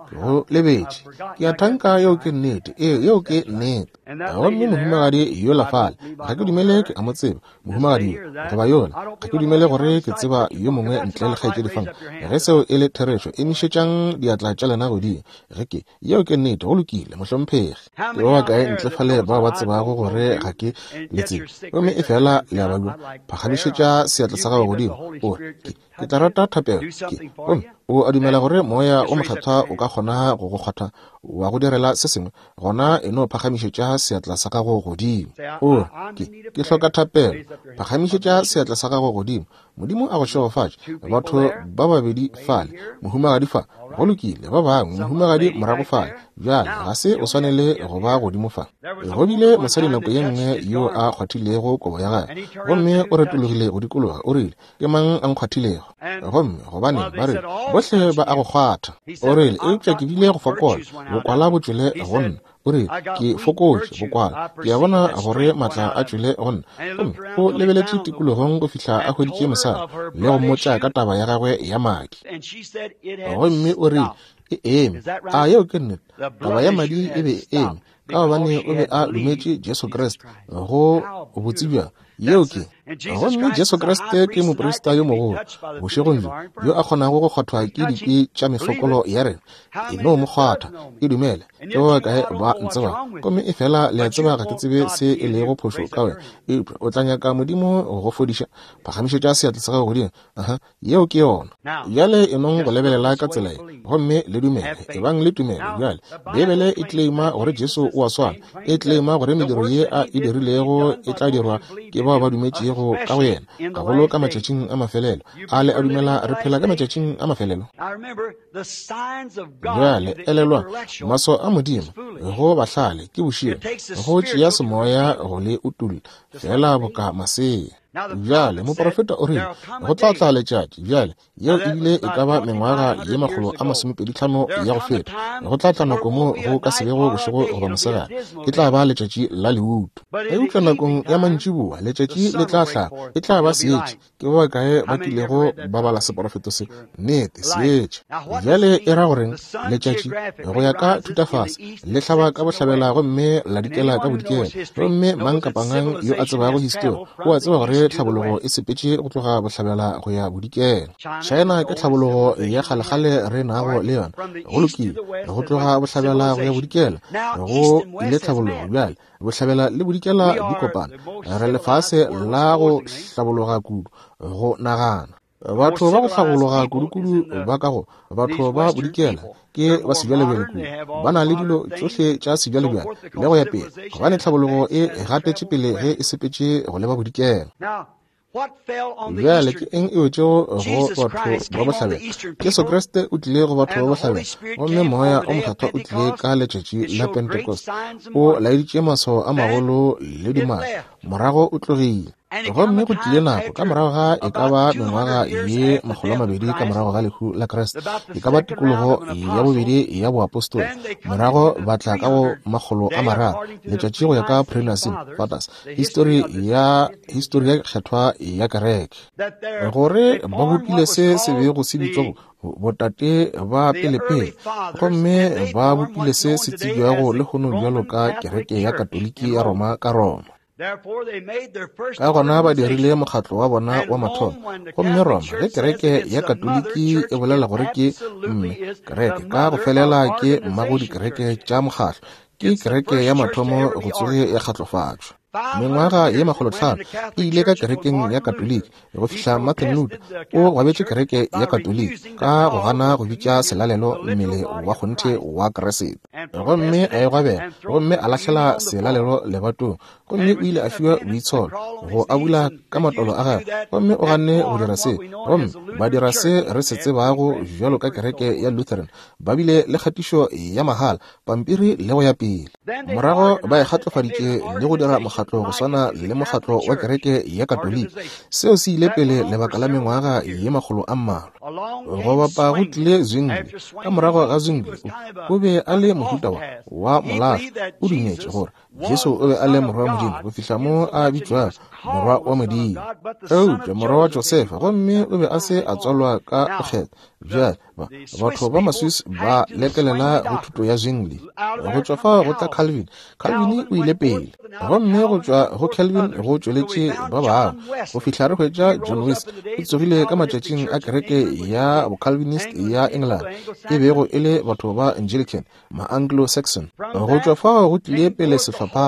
go lebetše ke a thanka yeo ke nnete ee yeo ke nnete gomme mohumagadi yo lafale ga ke dumele ke a mo tseba mohumagadi goba yola ga ke dumele gore ke tseba yo mongwe ntle le kgaetse difang ge seo e le therešo e nišetšang diatla tša lena godimo ge ke yeo ke nnete go lokile mohlomphegi ke ba bakae ntlefale ba ba tsebago gore ga ke le tsebe gomme e fela le a badua phagamišetša seatla sa gago godimo ore ke tla rata thapelo ke gomme o a dumela gore moya o mokgethwa o ka kgona go go kgwatha wa go direla se sengwe gona e no phagamišetša seatla sa gago godimo ore ke ke hloka thapelo phagamišetša seatla sa gago godimo modimo a go šegofatše batho ba babedi fale mohumagadi fa go lokile ba bangwe mohumagadi morago fale bjale ga se o swanele go ba godimo fa go bile mosadi nako ye nngwe yo a kgwathilego kobo ya gae gomme o retologile go dikologa o rile ke mang a nkgwathilego gomme gobane ba re bohle ba a go kgwatha o rile eupša ke bile go fokola bokwala bo tšwele go nna o re ke fokotše bokwala ke a bona gore maatla a tšwele go nna gomme o lebeletše tikologong go fihla a hweditše mosadi le go mmotša ka taba ya gagwe ya madi gomme o rile e eme a yeo ke nnete taba ya madi e be e eme ka gobane o be a lumetše jesu kriste go botsebja yeo ke gomme jesu kriste ke moporista yo mogolo bošegong jo yo a kgonago go kgwathwa ke dipe tša mefokolo ya rena e no mo kgwatha e dumele ke ba kae ba ntseba gomme e fela le a tseba ga ke tsebe se e le go phošo ka wena eupša o tla nyaka modimo go fodiša phagamišetša seatla sa gago godimo aha yeo ke yona bjale e nong go lebelela ka tsela e gomme le dumele e bang le tumelo bjale bebele e tleima gore jesu o a swana e tleima gore mediro ye a e dirilego e tla dirwa ke bao ba dumetšego ka go yena gagolo ka matšatšing a mafelelo a le a dumela re phela ka matšatšing a mafelelo bjale elelwa maso a modimo go bahlale ke bošego go tšea semoya go le utulla fela boka masea bjale moprofeta o rile go tla tla letšatši bjale yeo ebile e ka ba mengwaga ye makgolo a masomepedihlano ya go feta go tla tla nako mo go ka sebego bošego goba mosegare e tla ba letšatši la leuto e utlwa nakong ya mantšiboa letšatši le tla hlaba e tla ba seetše ke ba bakae ba kilego ba bala seprofeto se nnete seetše bjale e ra goreng letšatši go ya ka thutafase le hlaba ka bohlabela gomme la dikela ka bodikela gomme mang kapangang yo a tsebago histori o a tseba gore tlhabologo e sepetše go tloga bohlabela go ya bodikela china ke tlhabologo ya kgalekgale re nago le yona go lokile go tloga bohlabela go ya bodikela go ile tlhabologo bjale bohlabela le bodikela di kopana re lefase la go hlabologa kudu go nagana batho ba go hlabologa kudu-kudu ba ka go batho ba bodikela ke ba sebjalebjale kudu ba na le dilo tsohle tša sebjalebjale le go ya pele gobane tlhabologo e gatetše pele ge e sepetše go leba bodikela bjale ke eng e wetšego go batho ba bohlabela jesu kriste o tlile go batho ba bohlabela gomme moya o mokgethwa o tlile ka letšatši la pentecost o laeditše maso a magolo le dimala morago o tlogile gomme go tlile nako ka morago ga e ka ba mengwaga ye makgolo a mabedi ka morago ga lehu la kriste e ka ba tikologo ya bobedi ya boapostoli morago ba tla ka go makgolo a mararo letšatši go ya ka prenasin fathers histori ya histori ya kgethwa ya kereke gore ba bopile se se be go se bitšwago botate ba pelepele gomme ba bopile se se tsebjago le gono bjalo ka kereke ya katoliki ya roma ka roma ka gona ba dirile mokgatlo wa bona wa mathomo gomme roma ge kereke ya katoliki e bolela gore ke mme kereke ka go felela ke mmago dikereke tša mokgatlo ke kereke ya mathomo go tsoge ya kgatlofatšwa mengwaga ye magolohlano e ile ka kerekeng ya katoliki go fihla martin luther o gwabetše kereke ya katoliki ka go gana go bitša selalelo mmele wa kgonthe wa keresete gomme a e gwabela gomme a lahlela selalelo lebatong gomme o ile a fiwa boitsholo go a bula ka matolo a gage gomme o ganne go dira se gomme ba dira se re se tsebago bjalo ka kereke ya lutheran ba bile le kgatišo ya mahala pampiri le go ya pele morago ba e kgatlofaditše le go dira mokgatlo go swana le mokgatlo wa kereke ya katoliki seo se ile pele lebaka la mengwaga ye magolo a mmalwa go bapa go tlile zwingli ka morago ga zwingli o be a le mohuta wa molao o dumetše gore jesu o be a le morwa wa modimo go fihla mo a bitšwa morwa wa modimo eupša morwa wa josefa gomme o be a se a tswalwa ka bokgetho ja ba batho ba maswis ba lekelela go thuto ya Zwingli go tswa fa go tla Calvin. Calvin o ile pele go mme go tswa go Calvin go tsweletse ba ba go fihla re hwetša John Wesley o tsogile ka matšatšing a kereke ya bo Calvinist ya England e bego e le batho ba Anglican ma Anglo-Saxon. Go tswa fa go tlile pele sehlopha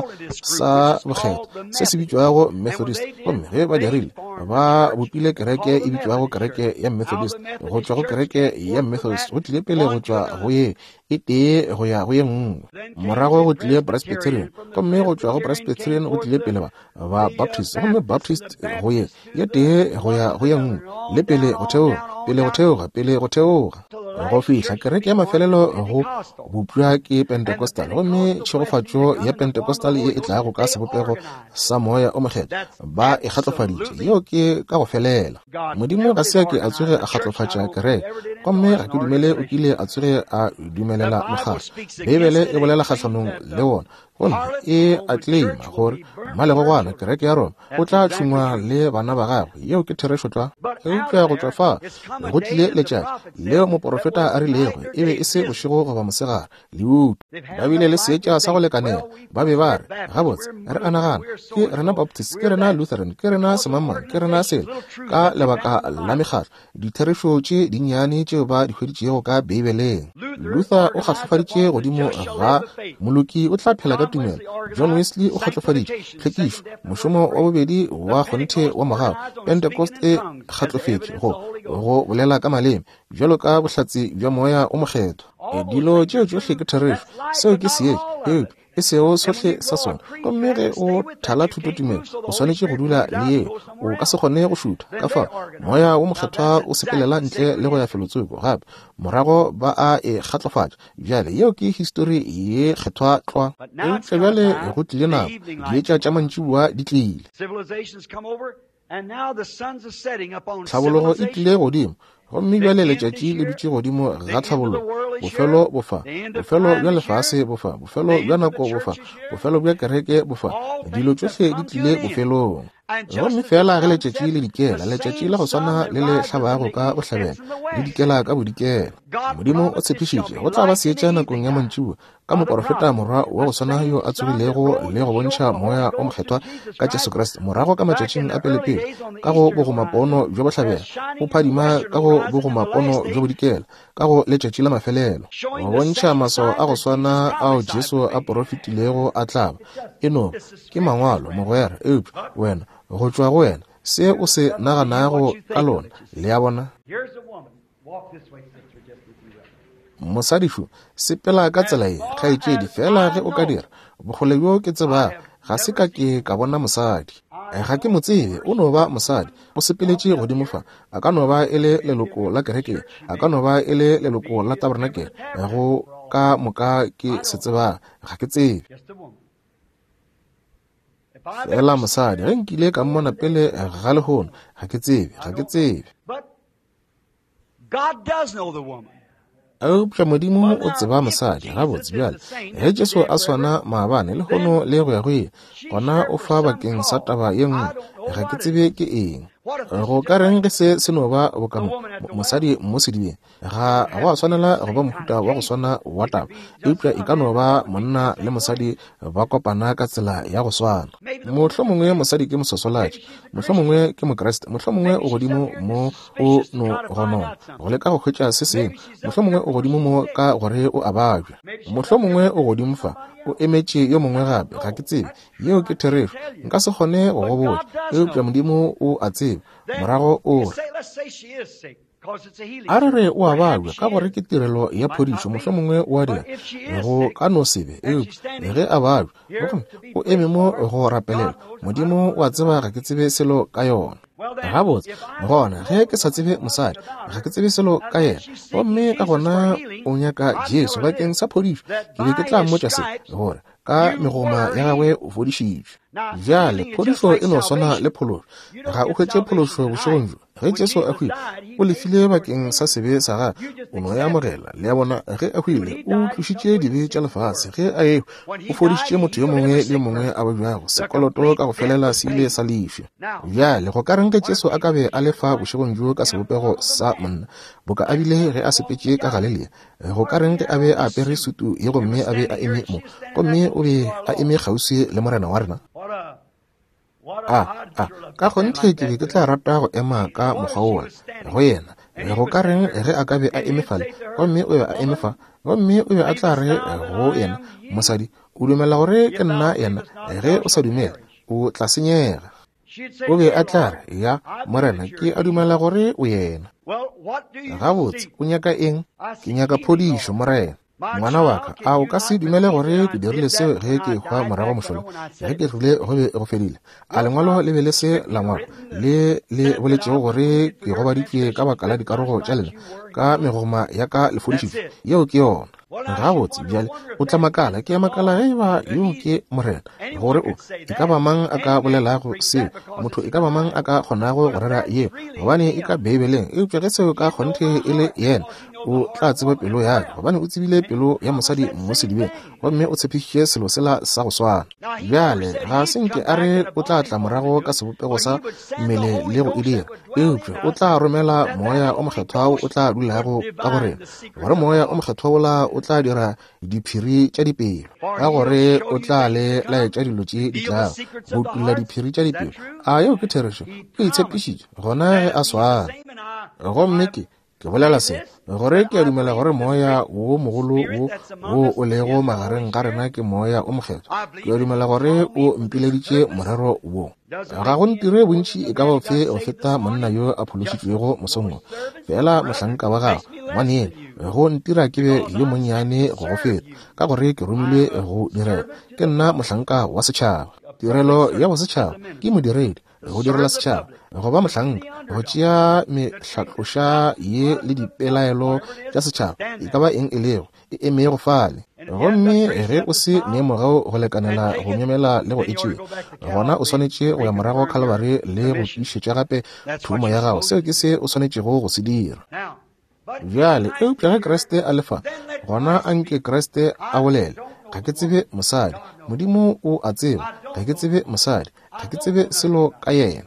sa bokgetho se se bitswago Methodist gomme ge ba dirile ba bopile kereke e bitswago kereke ya Methodist. Go tswa go kereke ya Methodist go tlile pele go tswa go ye e tee go ya go ye nngwe morago go tlile Presbyterian gomme go tswa go Presbyterian go tlile pele ba ba Baptist gomme Baptist go ye ye tee go ya go ye nngwe le pele go theoga pele go theoga pele go theoga go fihla kereke ya mafelelo go bopwa ke Pentecostal gomme tšhegofatšo ya Pentecostal ye e tlago ka sebopego sa moya o mokgetho ba e gatlofaditše yeo ke ka go felela. Modimo ga se ke a tsoge a gatlofatša kereke gomme ga ke dumele o kile a tsoge a dumelela mokgatlo. Bibele e bolela kgatlhanong le wona gomme e a claima gore malegogwana kereke ya rona o tla tšhungwa le bana ba gagwe yeo ke therešo tla e upša go tswa fa go tlile letšatši leo moprofeta a rilego e be e se bošego goba mosegare leutu ba bile le seetša sa go lekanela ba be ba re gabotse re anagana ke rena Baptist ke rena Lutheran ke rena semamang ke rena sele ka lebaka la mekgatlo ditherešo tše dinnyane tšeo ba di hweditšego ka Bibeleng. Luther o gatlofaditše godimo ga moloki o tla phela ka tumelo. John Wesley o gatlofaditše tlhwekišo mošomo wa bobedi wa kgonthe wa magao. Pentecost e gatlofetše go go bolela ka maleme bjalo ka bohlatsi bja moya o mokgetho. Dilo tšeo tšohle ke therešo seo ke seetše e e seo sohle sa sona gomme ge o thala thuto tumelo o swanetše go dula le ye o ka se kgone go šutha ka fa moya o mokgethwa o sepelela ntle le go ya felotsoko gape morago ba a e gatlofatša bjale yeo ke histori ye kgethwa tlwa eupša bjale go tlile nako dietša tša mantšiboa di tlile tlhabologo e tlile godimo gomme bjale letšatši le dutše godimo ga tlhabollo bofelo bofa bofelo bja lefase bofa bofelo bja nako bofa bofelo bja kereke bofa dilo tšohle di tlile bofelong gomme fela ge letšatši le dikela letšatši la go swana le le hlabago ka bohlabela le dikela ka bodikela. Modimo o tshepišitše go tla ba seetša nakong ya mantšiboa ka moprofeta morwa wa go swana yo a tsogilego le go bontšha moya o mokgethwa ka Jesu Kriste morago ka matšatšing a pelepele ka go bogomapono bjo bohlabela go phadima ka go bogomapono bjo bodikela ka go letšatši la mafelelo go bontšha maswao a go swana ao Jesu a profetilego a tlaba eno ke mangwalo mogwera eupša wena go tšwa go wena se o se naganago ka lona le ya bona. Mosadišo sepela ka tsela ye kgaetšedi fela ge o ka dira bogole bjo ke tseba ga se ka ke ka bona mosadi ga ke mo tsebe o no ba mosadi o sepeletše godimo fa a ka no ba e le leloko la kereke a ka no ba e le leloko la tabernakele go ka moka ke se tseba ga ke tsebe fela mosadi ge nkile ka mmona pele ga lehono ga ke tsebe ga ke tsebe eupša modimo o tseba mosadi gabotse bjale ge Jesu a swana maabane le hono le go ya go ye gona o fa bakeng sa taba ye nngwe ga ke tsebe ke eng go ka reng ge se se no ba bokamo mosadi mo sedibeng ga go a swanela go ba mohuta wa go swana wa taba eupša e ka no ba monna le mosadi ba kopana ka tsela ya go swana. Mohlho mongwe mosadi ke mososolatši mohlho mongwe ke mokreste mohlho mongwe o godimo mo o no gono go leka go hwetša se sengwe mohlho mongwe o godimo mo ka gore o abajwa mohlho mongwe o godimo fa o emetše yo mongwe gape ga ke tsebe yeo ke therešo nka se kgone go go botša eupša modimo o a tseba morago o re a re re o abajwa ka gore ke tirelo ya phodišo mohlho mongwe o a dira go ka no sebe eupša ge a bajwa o eme mo go rapelela modimo o a tseba ga ke tsebe selo ka yona gabotse gona ge ke sa tsebe mosadi ga ke tsebe selo ka yena gomme ka gona o nyaka Jesu bakeng sa phodišo ke be ke tla mmotša se gore ka megoma ya gagwe o fodišitšwe bjale phodišo e no swana le phološo ga o hwetše phološo bošegong jo ge Jesu a hwile o lefile bakeng sa sebe sa ga o no ya mogela le ya bona ge a hwile o tlušitše dibe tša lefatshe ge a e o fodišitše motho yo mongwe le mongwe a bobjago sekoloto ka go felela se ile sa lefe bjale go ka reng ke Jesu a ka be a lefa bošegong jo ka sebopego sa monna boka a bile ge a sepetše ka galilea go ka reng ke a be a apere sutu ye gomme a be a eme mo gomme o be a eme kgauswi le morena wa rena a a ka gonthe ke be ke tla rata go ema ka mokgwa go yena go ka reng ge a ka be a emefale gomme o be a emefa gomme o be a tla re go yena mosadi o dumela gore ke nna yena ge o sa dumela o tla senyega o be a tla re ya morena ke a dumela gore o yena gabotse o nyaka eng ke nyaka phodišo morena ngwana wa ka a o ka se dumele gore ke dirile seo ge ke hwa morago mošola ge ke rile go be go fedile a lengwalo le be le se la ngwalo le le boletšego gore ke gobaditšwe ka baka la dikarogo tša lena ka megoma ya ka lefodišitšo yeo ke yona gabotse bjale o tla makala ke ya makala ge ba yo ke morena gore o e ka ba mang a ka bolelago seo motho e ka ba mang a ka kgonago go rera yeo gobane e ka beebeleng eupša ge seo ka kgonthe e le yena o tla tseba pelo ya gobane o tsebile pelo ya mosadi mo sedibeng gomme o tshepišitše selo sela sa go swana bjale ga senke a re o tla tla morago ka sebopego sa mmele le go e dira eupša o tla romela moya o mokgethwa o tla dulago ka gorena gore moya o mokgethwa ola o tla dira diphiri tša dipelo ka gore o tla le laetša dilo tše di tlago go tula diphiri tša dipelo a yeo ke therešo o itshepišitše gona ge a swana gomme ke ke bolela se gore ke a dumela gore moya wo mogolo wo wo o lego magareng ga rena ke moya o mokgethwa ke a dumela gore o mpileditše morero wo ga go ntire bontši e ka ba fe o feta monna yo a phološitšwego mosongo fela mohlanka wa gago ngwanene go ntira ke be yo monnyane go go feta ka gore ke romilwe go direla ke nna mohlanka wa setšhaba tirelo ya bosetšhaba ke modiredi go direla setšhaba go ba mohlanka go tšea mehlatlosha ye le dipelaelo tša setšhaba e ka ba eng e lego e eme go fale gomme ge o se neemogao go lekanela go nyemela le go etšea gona o swanetše go ya morago kalebare le go twišetša gape thumo ya gago seo ke se o swanetšego go se dira bjale eupša ge kreste a lefa gona a nke kreste a bolele ga ke tsebe mosadi modimo o a tseba ga ke tsebe mosadi ga ke tsebe selo ka yena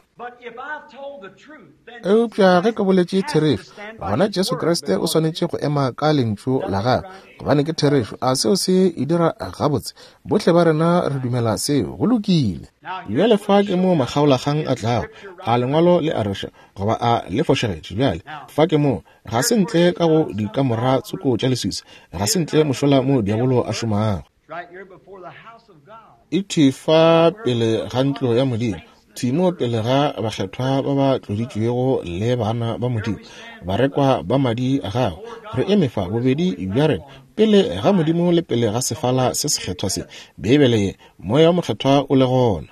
eupša ge ka boletše therešo gona Jesu kreste o swanetše go ema ka lentšu la gagwe gobane ke therešo a seo se e dira gabotse botlhe ba rena re dumela seo go lokile bjale fa ke mo makgaolakgang a tlago a lengwalo le a reša goba a le fošegetše bjale fa ke mo ga se ntle ka go dikamora tsoko tša leswisa ga se ntle mošola mo diabolo a šomago e thifa pele ga ntlo ya modimo thimo pele ga bakgethwa ba ba tloditšwego le bana ba modimo barekwa ba madi a gago re emefa bobedi bja rena pele ga modimo le pele ga sefala se se kgethwa se beebele ye moya wa mokgethwa o le gona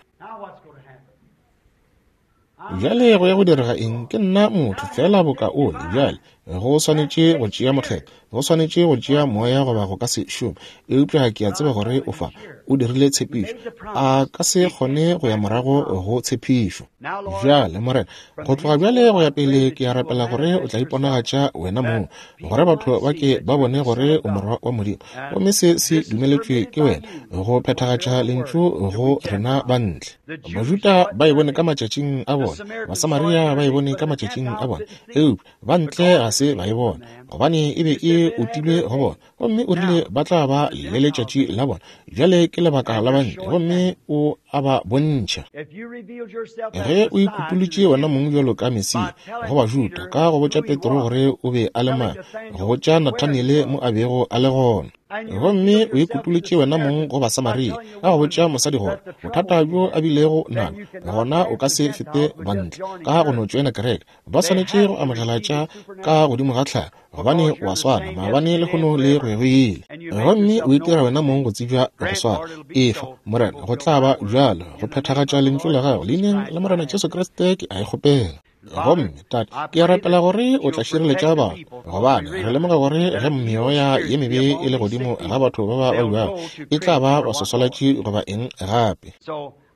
bjale go ya go direga eng ke nna motho fela boka ole bjale go swanetše go tšea mokgetho go swanetše go tšea moya goba go ka se šome eupša ke a tseba gore o fa o dirile tshepišo a ka se kgone go ya morago go tshepišo bjale morena go tloga bjale go ya pele ke a rapela gore o tla iponagatša wena moo gore batho ba ke ba bone gore o morwa wa modimo gomme se se dumeletšwe ke wena go phethagatša lentšu go rena ba ntle bajuta ba e bone ka matšatšing a bone basamaria ba e bone ka matšatšing a bone eupša ba ntle ga se ba e bone gobane e be e otilwe go bona gomme o rile ba tla ba le letšatši la bona bjale ke lebaka la bante gomme o a ba bontšha ge o ikutulutše wena mong bjalo ka mesia go bajuta ka go botša petro gore o be a le mang go botša nathaniele mo a bego a le gona gomme o ikutulutše wena mong go basamaria ka go botša mosadi gore bothata bjo a bilego nana gona o ka se fete bantle ka go no tšwena kereke ba swanetše go amogela tša ka godimo ga tlhago gobane wa swana maabane le kgono le rwegile gomme o itira wena mong go tsebja go swana efa morena go tla ba bjalo go phethagatša lentšu la gago leineng la morena Jesu kriste ke a ikgopela gomme tate ke a rapela gore o tla šireletša batho gobane re lemoga gore ge meoya ye mebe e le godimo ga batho ba ba baluago e tla ba basosolatši goba eng gape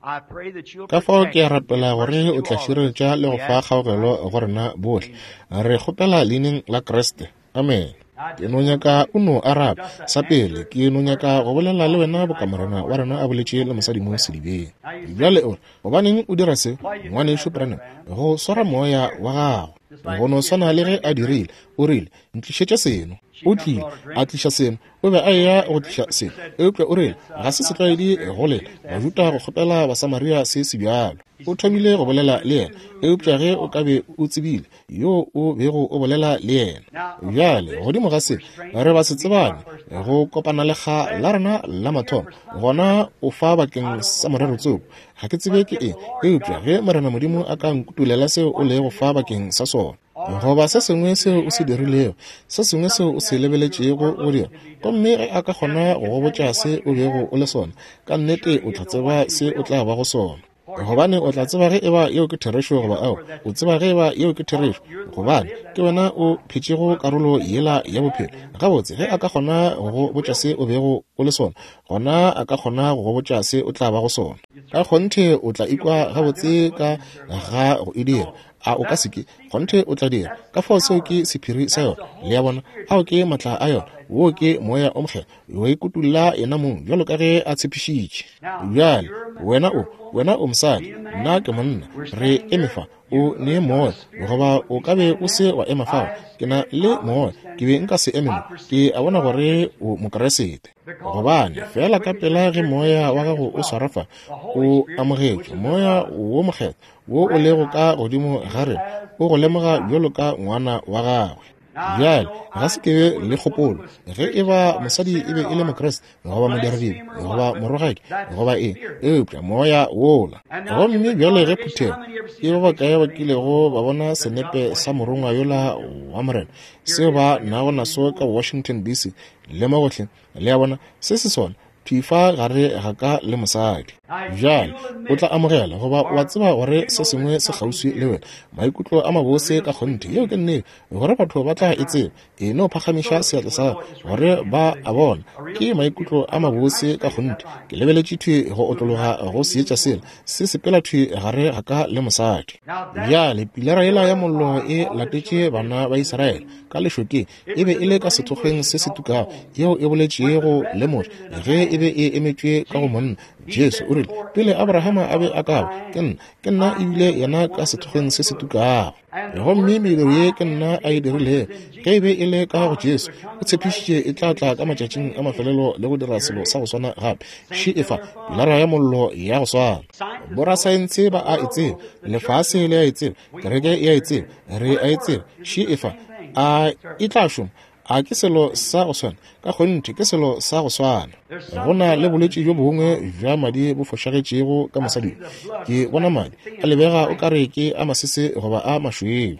ka fao ke a rapela gore o tla širetša le go fa kgaogelo go rena bohle re kgopela leineng la Kreste. Amen. Ke no nyaka o no arabe sa pele ke no nyaka go bolela le wena bokamorena wa rena a boletše le mosadi mo sedibeng. Bjale o gobaneng o dira se ngwaneso Branham go swara moya wa gago go no swana le ge a dirile o rile ntlišetša seno o tlile a tliša seno o be a ya go tliša seno eupša o rile ga se setlwaedi go lela bajuta go kgopela basamaria se se bjalo o thomile go bolela le yena eupša ge o ka be o tsebile yo o bego o bolela le yena. Bjale godimo ga se re ba se tsebane go kopana le ga la rena la mathomo gona o fa bakeng sa morero tsoko ga ke tsebe ke eng eupša ge morena modimo a ka nkutulela seo o le go fa bakeng sa sona goba se sengwe seo o se dirilego se sengwe seo o se lebeletšego o dira gomme ge a ka kgona go go botša se o bego o le sona ka nnete o tla tseba se o tla ba go sona gobane o tla tseba ge e ba yeo ke therešo goba ao o tseba ge e ba yeo ke therešo gobane ke wena o phetšego karolo yela ya bophelo gabotse ge a ka kgona go go botša se o bego o le sona gona a ka kgona go go botša se o tla ba go sona ka kgonthe o tla ikwa gabotse ka ga go e dira a o ka seke kgonthe o tla dira ka fao seo ke sephiri sa yona le ya bona ao ke matla a yona wo ke moya o mogela wa ikutulla yena mong bjalo ka ge a tshepišitše. Bjale wena o wena o mosadi nna ke monna re emefa o ne moya goba o ka be o se wa ema fao ke na le moya ke be nka se ememo ke a bona gore o mokeresete gobane fela ka pela ge moya wa gago o swarafa o amogetšwe moya wo mogela wo o lego ka godimo gare o go lemoga bjalo ka ngwana wa gagwe. Bjale ga se ke le kgopolo ge e ba mosadi e be e le mokreste goba moderadibe goba morogadi goba eng eupša moya wola gomme bjale ge phuthego e ba bakae ba kilego ba bona senepe sa morongwa yola wa morena seo ba nago naso ka Washington D C le magotlhe le ya bona se se sona thuifa gare ga ka le mosadi. Bjale o tla amogela goba wa tseba gore se sengwe se kgauswi le wena maikutlo a mabose ka kgonthe yeo ke nnete gore batho ba tla e tseba e no phagamiša seatla sa gore ba a bona ke maikutlo a mabose ka kgonthe ke lebeletše thwe go otlologa go seetša sela se sepela thwe gare ga ka le mosadi. Bjale pilara yela ya mollo e latetše bana ba Israele ka lešokeng e be e le ka sethokgweng se se tukago yeo e boletšego le motho ge e be e emetšwe ka go monna Jesu o rile pele Abrahama a be a kao ke nna ke nna ebile yena ka sethokgweng se se tukago gomme mediro ye ke nna a e dirile ge e be e le ka go Jesu o tshepišitše e tla tla ka matšatšing a mafelelo le go dira selo sa go swana gape še efa pilara ya mollo ya go swana. Borasaense ba a e tseba lefase le a e tseba kereke e a e tseba re a e tseba še efa a e tla šoma a ke selo sa go swana ka kgonthe ke selo sa go swana go na le bolwetši jo bongwe bja madi bo fošagetšego ka mosading ke bona madi a lebega o ka re ke a masese goba a mašweu.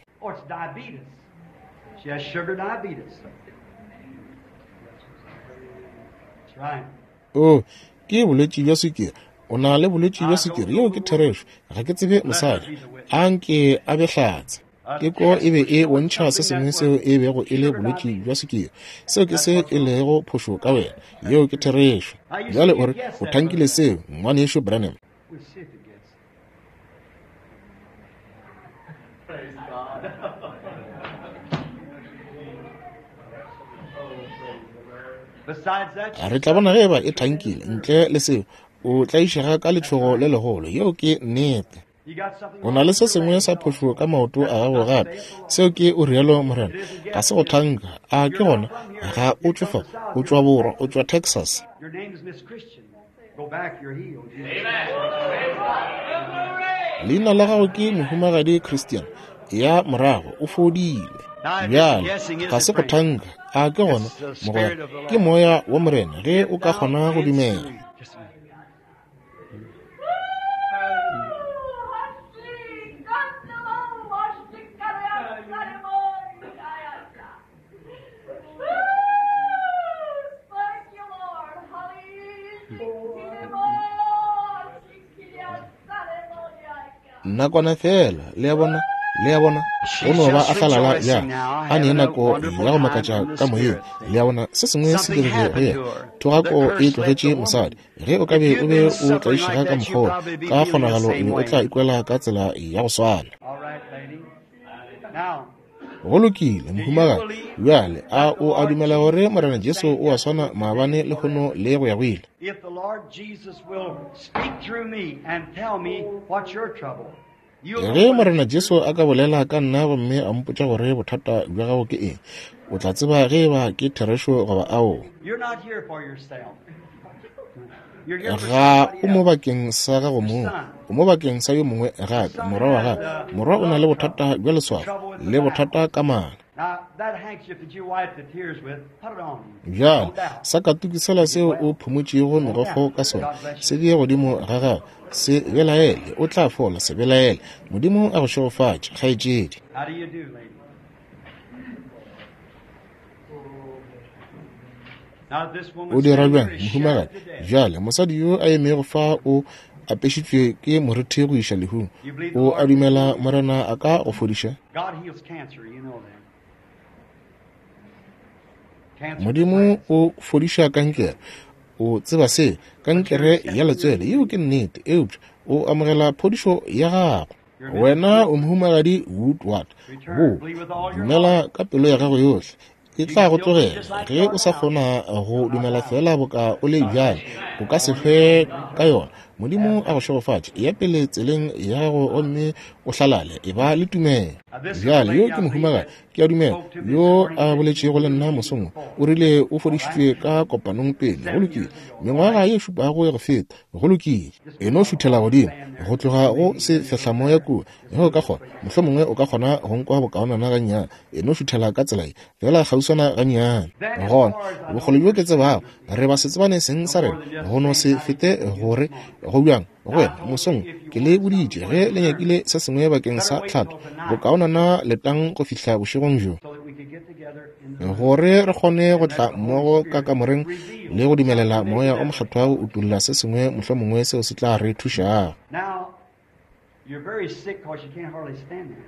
o ke bolwetši bja sukiri o na le bolwetši bja sukiri yeo ke therešo ga ke tsebe mosadi a nke a behlatse ke ko e be e bontšha se sengwe seo e bego e le bolwetši bja sukiri seo ke se e lego phošo ka wena yeo ke therešo. Bjale o re o thankile seo ngwaneso Branham. Re tla bona ge ba e thankile ntle le seo o tla išega ka letšhogo le legolo yeo ke nnete. O na le se sengwe sa phošo ka maoto a gago gape seo ke o rialo morena ga se go thanka a ke gona ga o tšofa o tšwa borwa o tšwa Texas. Leina la gago ke mohumagadi Christian ya morago o fodile. Bjale ga se go thanka a ke gona mogoya ke moya wa morena ge o ka kgona go dumela. Nakwana fela le ya bona le ya bona o no ba a tlala ya a ne nako ya go makatša ka moyeng le ya bona se sengwe se dirile go ye thogako e tlogetše mosadi ge o ka be o be o tlaišega ka mokgolo ka kgonagalo e o tla ikwela ka tsela ya go swana go lokile mohumaga bjale a o a dumela gore morena Jesu o a swana maabane le kgono le go ya go ile If the Lord Jesus will speak through me and tell me what's your trouble, you'll ge morena Jesu a ka bolela ka nna gomme a mpotša gore bothata bja gago ke eng o tla tseba ge ba ke therešo goba ao You're not here for yourself. You're here for ga somebody o mo else. bakeng sa gago mo o mo bakeng sa yo mongwe gape morwa wa gape morwa o na le bothata bja leswafo le bothata ka mana Now, that handkerchief that you wipe the tears with, put it on him. bjale No doubt. sa katukisela seo o phumotšego megokgo ka sona se die godimo ga gago se belaele o tla fola se belaele modimo a go šegofatša kgaetšedi How do you do, lady? Now, this woman o dira bjang is mohumagadi shattered to death. bjale mosadi yo a emego fa o apešitšwe ke morethe go iša lehung o a dumela morena a ka go fodiša God heals cancer, you know that. Cancer modimo o fodiša kankere o tseba se kankere ya letswele yeo ke nnete eupša o amogela phodišo ya gago wena o mohumagadi woodward bo dumela ka pelo ya gago yohle e tla go tlogela ge o sa kgona go dumela fela boka o le bjale o ka se hwe ka yona modimo a go šegofatše ya pele tseleng ya gago gomme o hlalale e ba le tumelo bjale yo ke mohumagadi ke a dumela yo a boletšego le nna mosong o rile o fodišitšwe ka kopanong pele go lokile mengwaga ye šupago ya go feta go lokile e no šuthela godimo go tloga go se fehlamo ya kua ge o ka kgona mohlho mongwe o ka kgona go nkwa bokaonana ga nnyane e no šuthela ka tsela e fela kgauswana ga nnyane gona bogolo bjo ke tsebago re ba se tsebane seng sa rena go no se fete gore go bjang go wena mosong ke le boditše ge le nyakile se sengwe bakeng sa tlhato bokaonana letang go fihla bošegong jo so that we could get together in the gore re kgone go tla mmogo ka kamoreng le go dumelela moya o mokgethwa o utulla se sengwe mohlho mongwe seo se tla re thušago Now, you're very sick because you can't hardly stand there.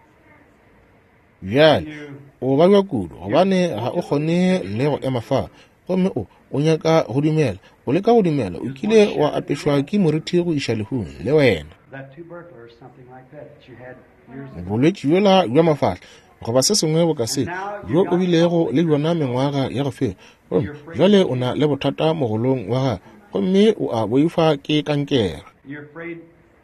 bjale o ba bja kudu gobane ga o kgone le go ema fa gomme o o nyaka go dumela o le ka go dumela o kile wa apešwa ke morethi go iša lehung le wena That tubercular or something like that that you had years ago. bolwetši bjola bja mafahla goba se sengwe bo ka se bjo o bilego le bjona mengwaga ya go fela gomme bjale o na le bothata mogolong wa gago gomme o a boifa ke kankere You're afraid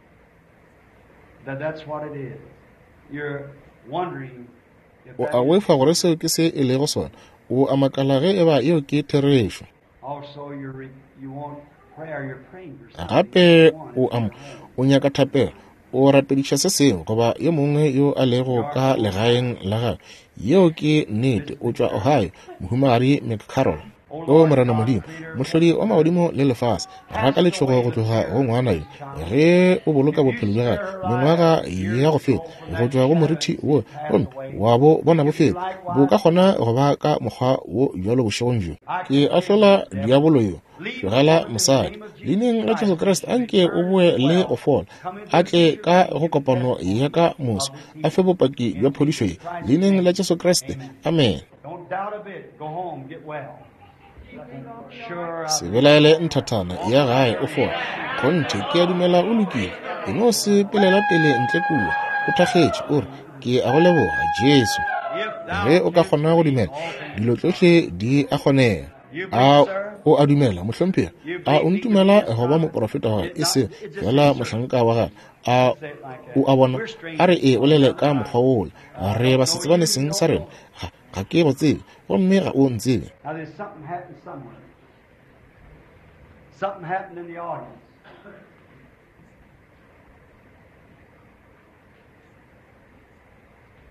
that that's what it is. You're wondering if o that a is- boifa gore seo ke se e lego sona o a makala ge e ba yeo ke therešo also you're re- you want prayer. You're praying for something. gape you want o at am home. o nyaka thapelo o rapediša se sengwe goba yo mongwe yo a lego ka legaeng la gagwe yeo ke nnete o tšwa ohio mohumagadi mccarroll o morena modimo mohlodi wa magodimo le lefase raka letšhogo go tloga go ngwana yo ge o boloka bophelo bja gae mengwaga ya go feta go tšwa go morithi wo gomme wa bo bona bo feta bo ka kgona go ba ka mokgwa wo bjalo bošegong jo ke ahlola diabolo yo tlogela mosadi leineng la jesu kriste a nke o boe le go fola a tle ka go kopano ya ka moso a fe bopaki bja phodišo ye leineng la jesu kriste amen Don't doubt a bit. Go home. Get well. Sure. I- se belaele nthathana ya gae o fola kgonthe ke a dumela o lokile e no se pelela pele ntle kua o thakgetše ore ke a go leboga jesu If thou ge o ka kgona go dumela dilo tsohle di a kgonega a o a dumela mohlomphega a o ntumela go ba moporofeta wa e se fela mohlanka wa gae a o a bona a re e o lele ka mokgwa ola re ba se tsebane seng sa rena ga- ga ke go tsebe gomme ga o ntsebe Now there's something happened somewhere. Something happened in the audience.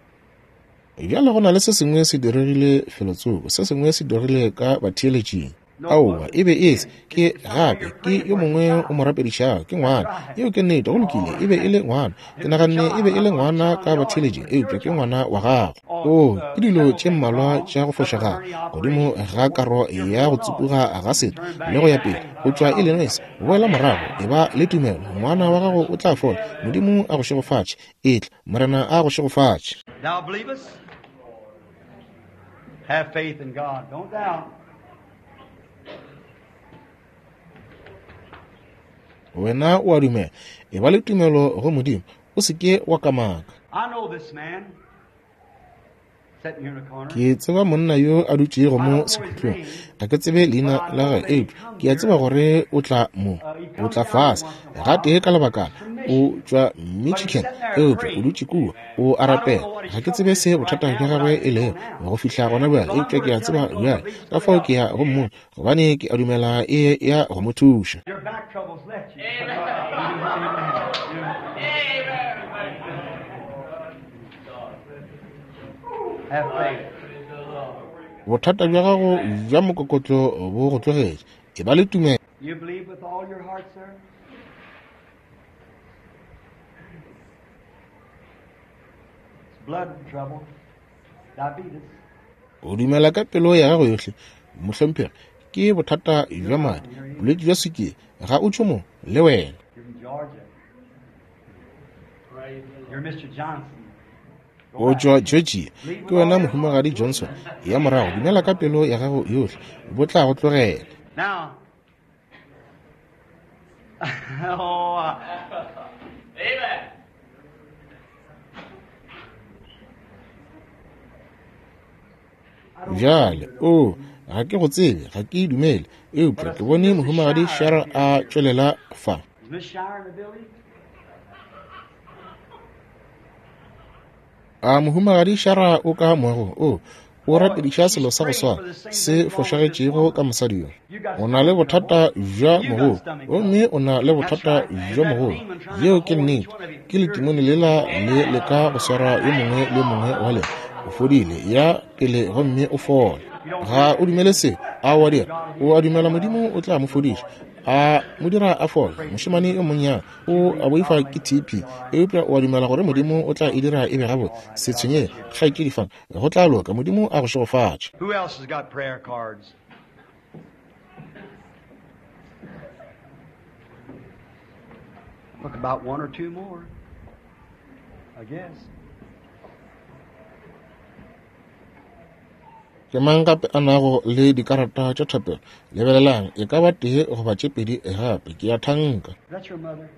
bjale go na le se sengwe se diregile felotsoko se sengwe se diregile ka batheeletšing aowa e be e se ke gape ke yo mongwe o mo rapedišago ke ngwana eo ke nnete go lokile e be e le ngwana ke naganne e be e le ngwana ka batheletše eupša ke ngwana wa gago o ke dilo tše mmalwa tša go fošaga godimo ga karo ya go tsupuga ga setho le go ya pele go tšwa Illinois go boela morago e ba le tumelo ngwana wa gago o tla fola modimo a go šegofatše etla morena a go šegofatše. Thou believest? Have faith in God. Don't doubt. wena o a dumela e ba le tumelo go modimo o se ke wa kamaka. I know this man sitting here in the corner. Ke tseba monna yo a dutšego mo sekhutlong ga ke tsebe leina la ge eupša ke a tseba gore o tla mo o tla fase ga tee ka lebakana o tšwa Michigan eupša o dutše kua o a rapela ga ke tsebe se bothata bja gagwe e lego go fihla gona bjale eupša ke a tseba bjale ka fao ke ya go mmone gobane ke a dumela e ya go mo thuša. Your back troubles left you. Have faith. bothata bja gago bja mokokotlo bo go tlogetše e ba le tumelo. You believe with all your heart, sir? It's blood trouble, diabetes. o dumela ka pelo ya gago yotlhe mohlomphegi ke bothata bja madi bolwetse bja sukiri ga o tšhomo le wena. You're from Georgia. You're Mister Johnson. o tšwa Georgia ke wena mohumagadi Johnson ya morago dumela ka pelo ya gago yotlhe bo tla go tlogela. Now, oh, uh, Amen. bjale o ga ke go tsebe ga ke dumele eupša ke bone mohumagadi Shara a tšwelela fa. is Miss Shire in the building? a mohumagadi Shara o ka moago o o rapediša selo sa go swana se fošagetšego ka mosadi yo o na le bothata bja mogolo gomme o na le bothata bja mogolo yeo ke nnete ke letimone lela le le ka go swara yo mongwe le mongwe wa le o fodile ya pele gomme o fola ga o dumele se a wa dira o a dumela modimo o tla mo fodiša a mo dira a fola mošemane e monnyane o a boifa ke T P eupša o a dumela gore modimo o tla e dira e be gabo se tshwenye ga ke difang go tla loka modimo a go šegofatše. Who else has got prayer cards? Look, about one or two more, I guess. ke mang gape a nago le dikarata tša thapelo lebelelang e ka ba tee goba tše pedi gape ke a thanka. That's your mother.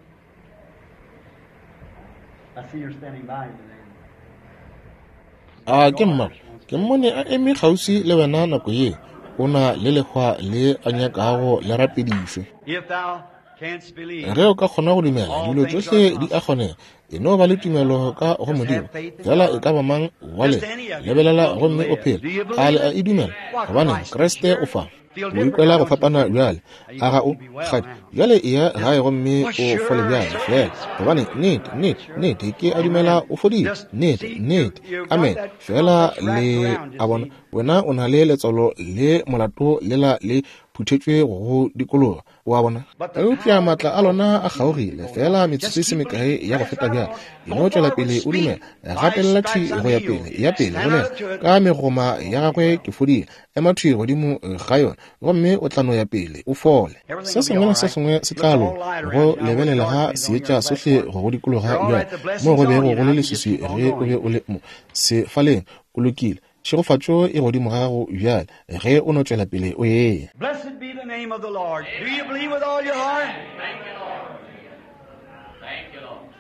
I see her standing by you today. a ke mma ke mmone a eme kgauswi le wena nako ye o na le lekgwa le a nyakago le rapedišwe. If thou canst believe, ge o ka kgona go dumela dilo tsohle di a kgonega e no ba le tumelo ka go modimo fela e ka ba mang wale lebelela gomme o phela a le a e dumela gobane kreste o fa o ikwela go fapana bjale a ga o gadi bjale e ya gae gomme o fole bjale fela gobane nnete nnete nnete ke a dumela o fodile nnete nnete amen fela le a bona wena o na le letsolo le molato lela le phuthetšwe go dikologa o a bona eupša maatla a lona a kgaogile fela metsotso e se mekae ya go feta bjale e no tšwela pele o dumela gatelela thwi go ya pele ya pele golela ka megoma ya gagwe ke fodile ema thwi godimo ga yona gomme o tla no ya pele o fole se sengwe le se sengwe se tla loga go lebelela ga seetša sohle go go dikologa bjale mo go bego go le leswiswi ge o be o le mo sefaleng o lokile tšhegofatšo e godimo ga gago bjale ge o no tšwela pele o ye. blessed be the name of the Lord. Do you believe with all your heart? Thank you, Lord. Thank you, Lord.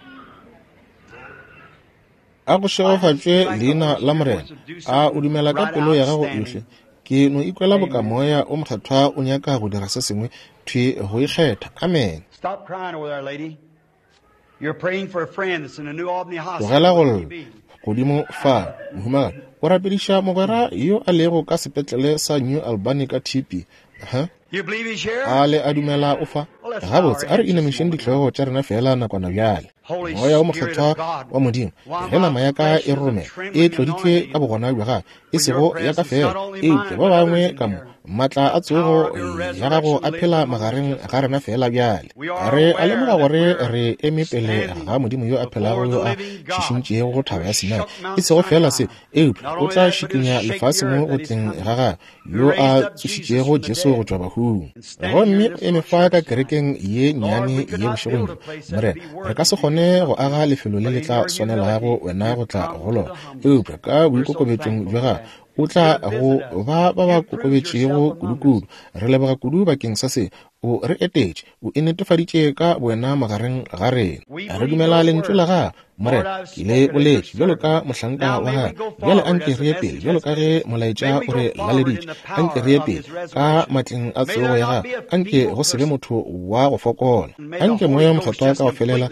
a go šegofatšwe leina la morena a o dumela ka pelo ya gago yohle ke no ikwela bokamoya o mokgethwa o nyaka go dira se sengwe thwi go ikgetha amen. Stop crying over there, lady. You're praying for a friend that's in a New Albany hospital. tlogela Where go will you be? godimo fa mohumagadi o rapediša mogwera yo a lego ka sepetlele sa New Albany ka T P ha You believe he's here? a le a dumela o fa gabotse a re inamišeng ditlhogo tša rena fela nakwana bjale moya o mokgethwa wa modimo ge nama ya ka e romela e tloditšwe ka bogona bja gae e sego ya ka fela eupša ba bangwe ka mo matla a tsogo ya gago a phela magareng ga rena fela bjale re a lemoga gore re eme pele ga modimo yo a phelago yo a šišintšego go thaba ya Sinai e sego fela se eupša o tla šikinya lefase mo go tleng ga ga yo a tsošitšego Jesu go tšwa bahung gomme e mefa ka kerekeng ye nnyane ye bošegong more re ka se kgone go aga lefelo le le tla swanelago wena go tla go lona eupša ka boikokobetšong jwa ga o tla go ba ba ba kokobetšego kudu-kudu re leboga kudu bakeng sa se o re etetše o e netefaditše ka wena magareng ga rena re dumela lentswe la ga more ke le boletše bjalo ka mohlanka wa ga bjale a nke re ye pele bjalo ka ge molaetša o re laleditše a nke re ye pele ka matleng a tsogo ya ga a nke go se be motho wa go fokola a nke moya mokgethwa ka go felela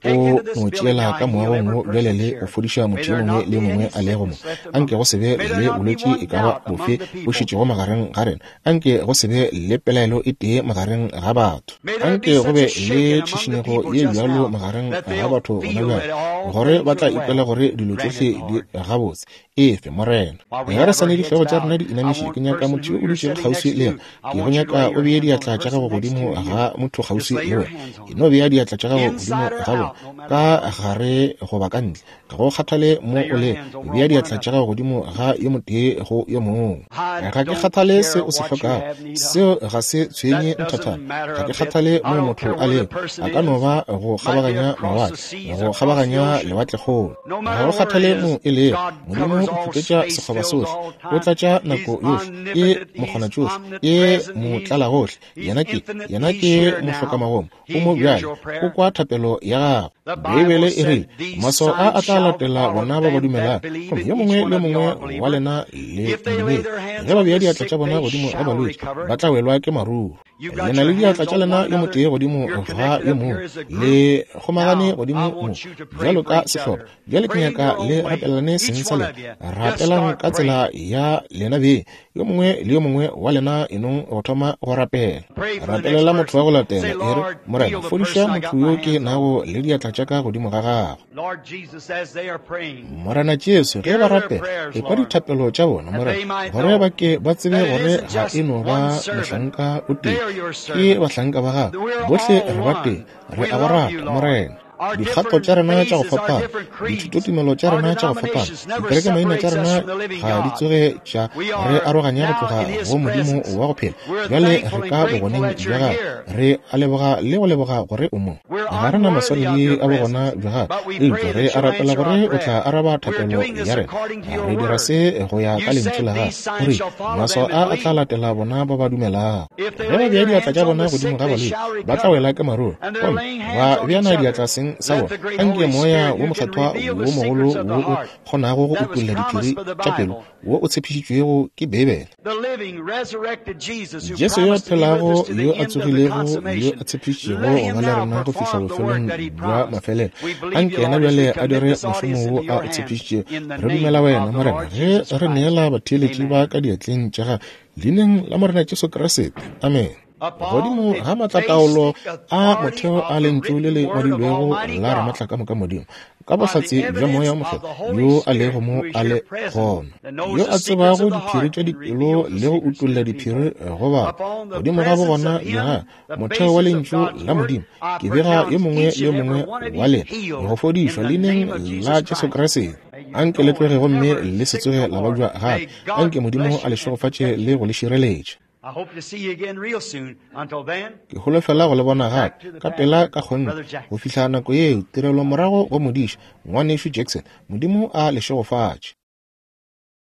o no tšela ka moagong wo bjale le go fodiša motho yo mongwe le mongwe a lego mo anke go sebe le bolwetši e ka ba bofe bo šitšego magareng ga rena anke go sebe le pelaelo e tee magareng ga batho anke go be le tšhišinyego ye bjalo magareng ga batho gona bjale gore ba tla ipela gore dilo tsohle di gabotse efe morena ga re sane dihlego tša rena di inamiše ke nyaka motho yo o dutšego kgauswi le yena ke go nyaka o beye diatla tša gago godimo ga motho kgauswi le wena e no beya diatla tša gago godimo ga ka gare go ba ka ntle ka go kgathale mo o le bea diatla tša gago godimo ga ye motee go ye mongwe ga ke kgathale se o se hlokago seo ga se tshwenye nthathana ga ke kgathale mo motho a le a ka no ba go kgabaganya mawatle go kgabaganya lewatlekgolo ga go kgathale mo e le modimo o phutetša sekgoba sohle o tlatša nako yohle e mokgona tsohle e motlala gohle yena ke mohloka-magomo o mo bjale o kwa thapelo ya Bibele e rile maso a a tla latela bona ba ba dumelang gomme yo mongwe le mongwe wa lena le dumele ge ba bea diatla tša bona godimo ga balwetši ba tla welwa ke maruru lena le diatla tša lena yo motee godimo ga yo mongwe le kgomagane godimo mo bjalo ka sehlopha bjale ke nyaka le rapelane seng sa lena rapelang ka tsela ya lena be yo mongwe le yo mongwe wa lena enong go thoma go rapela rapelela motho wa go latela e re morena fodiša motho yo ke nago le diatla tša ka godimo ga gago morena Jesu ge ba rapela e kwa dithapelo tša bona morena gore ba ke ba tsebe gore ga e no ba mohlanka o tee ke bahlanka ba gago bohle re ba tee re a ba rata morena dikgato tša rena tša go fapana dithutotumelo tša rena tša go fapana dikereke maina tša rena ga di tsoge tša re aroganya go tloga go modimo wa go phela bjale re ka bogoneng bja ga re a leboga le go leboga gore o mo ga rena maswaledi a bogona bja ga eupša re a rapela gore o tla araba thapelo ya rena re dira se go ya ka lentswe la ga gore maso a a tla latela bona ba ba dumelang ge ba bea diatla tša bona godimo ga balwetši ba tla wela ke maruru ba beana diatla seng sa bona anke moya wo mokgethwa wo mogolo wo o kgonago go utolla diphiri tša pelo wo o tshepišitšwego ke Bibele Jesu yo a phelago yo a tsogilego yo a tshepišitšego go ba le rena go fihla bofelong bja mafelelo anke yena bjale a dire mošomo wo a o tshepišitše re dumela wena morena ge re neela batheeletši ba ka diatleng tša ga leineng la morena Jesu Kriste amen godimo ga matlataolo a motheo a lentšu le le ngwadilwego la re matlaka mo ka modimo ka bohlatse bja moya mokgethwa yo a lego mo a le gona yo a tsebago diphiri tša dipelo le go utolla diphiri go ba godimo ga bo gona bja motheo wa lentšu la modimo ke bega yo mongwe le yo mongwe wa lena go fodišwa leineng la Jesu Kriste anke le tlogego mme le se tsoge la ba jwa gape anke modimo a le šogofatše le go le šireletša I hope to see you again real soon. Until then, ke holofela go le bona gape ka pela ka kgonne go fihla nako ye tirelo morago go modiša ngwanešu Jackson modimo a le šogofatše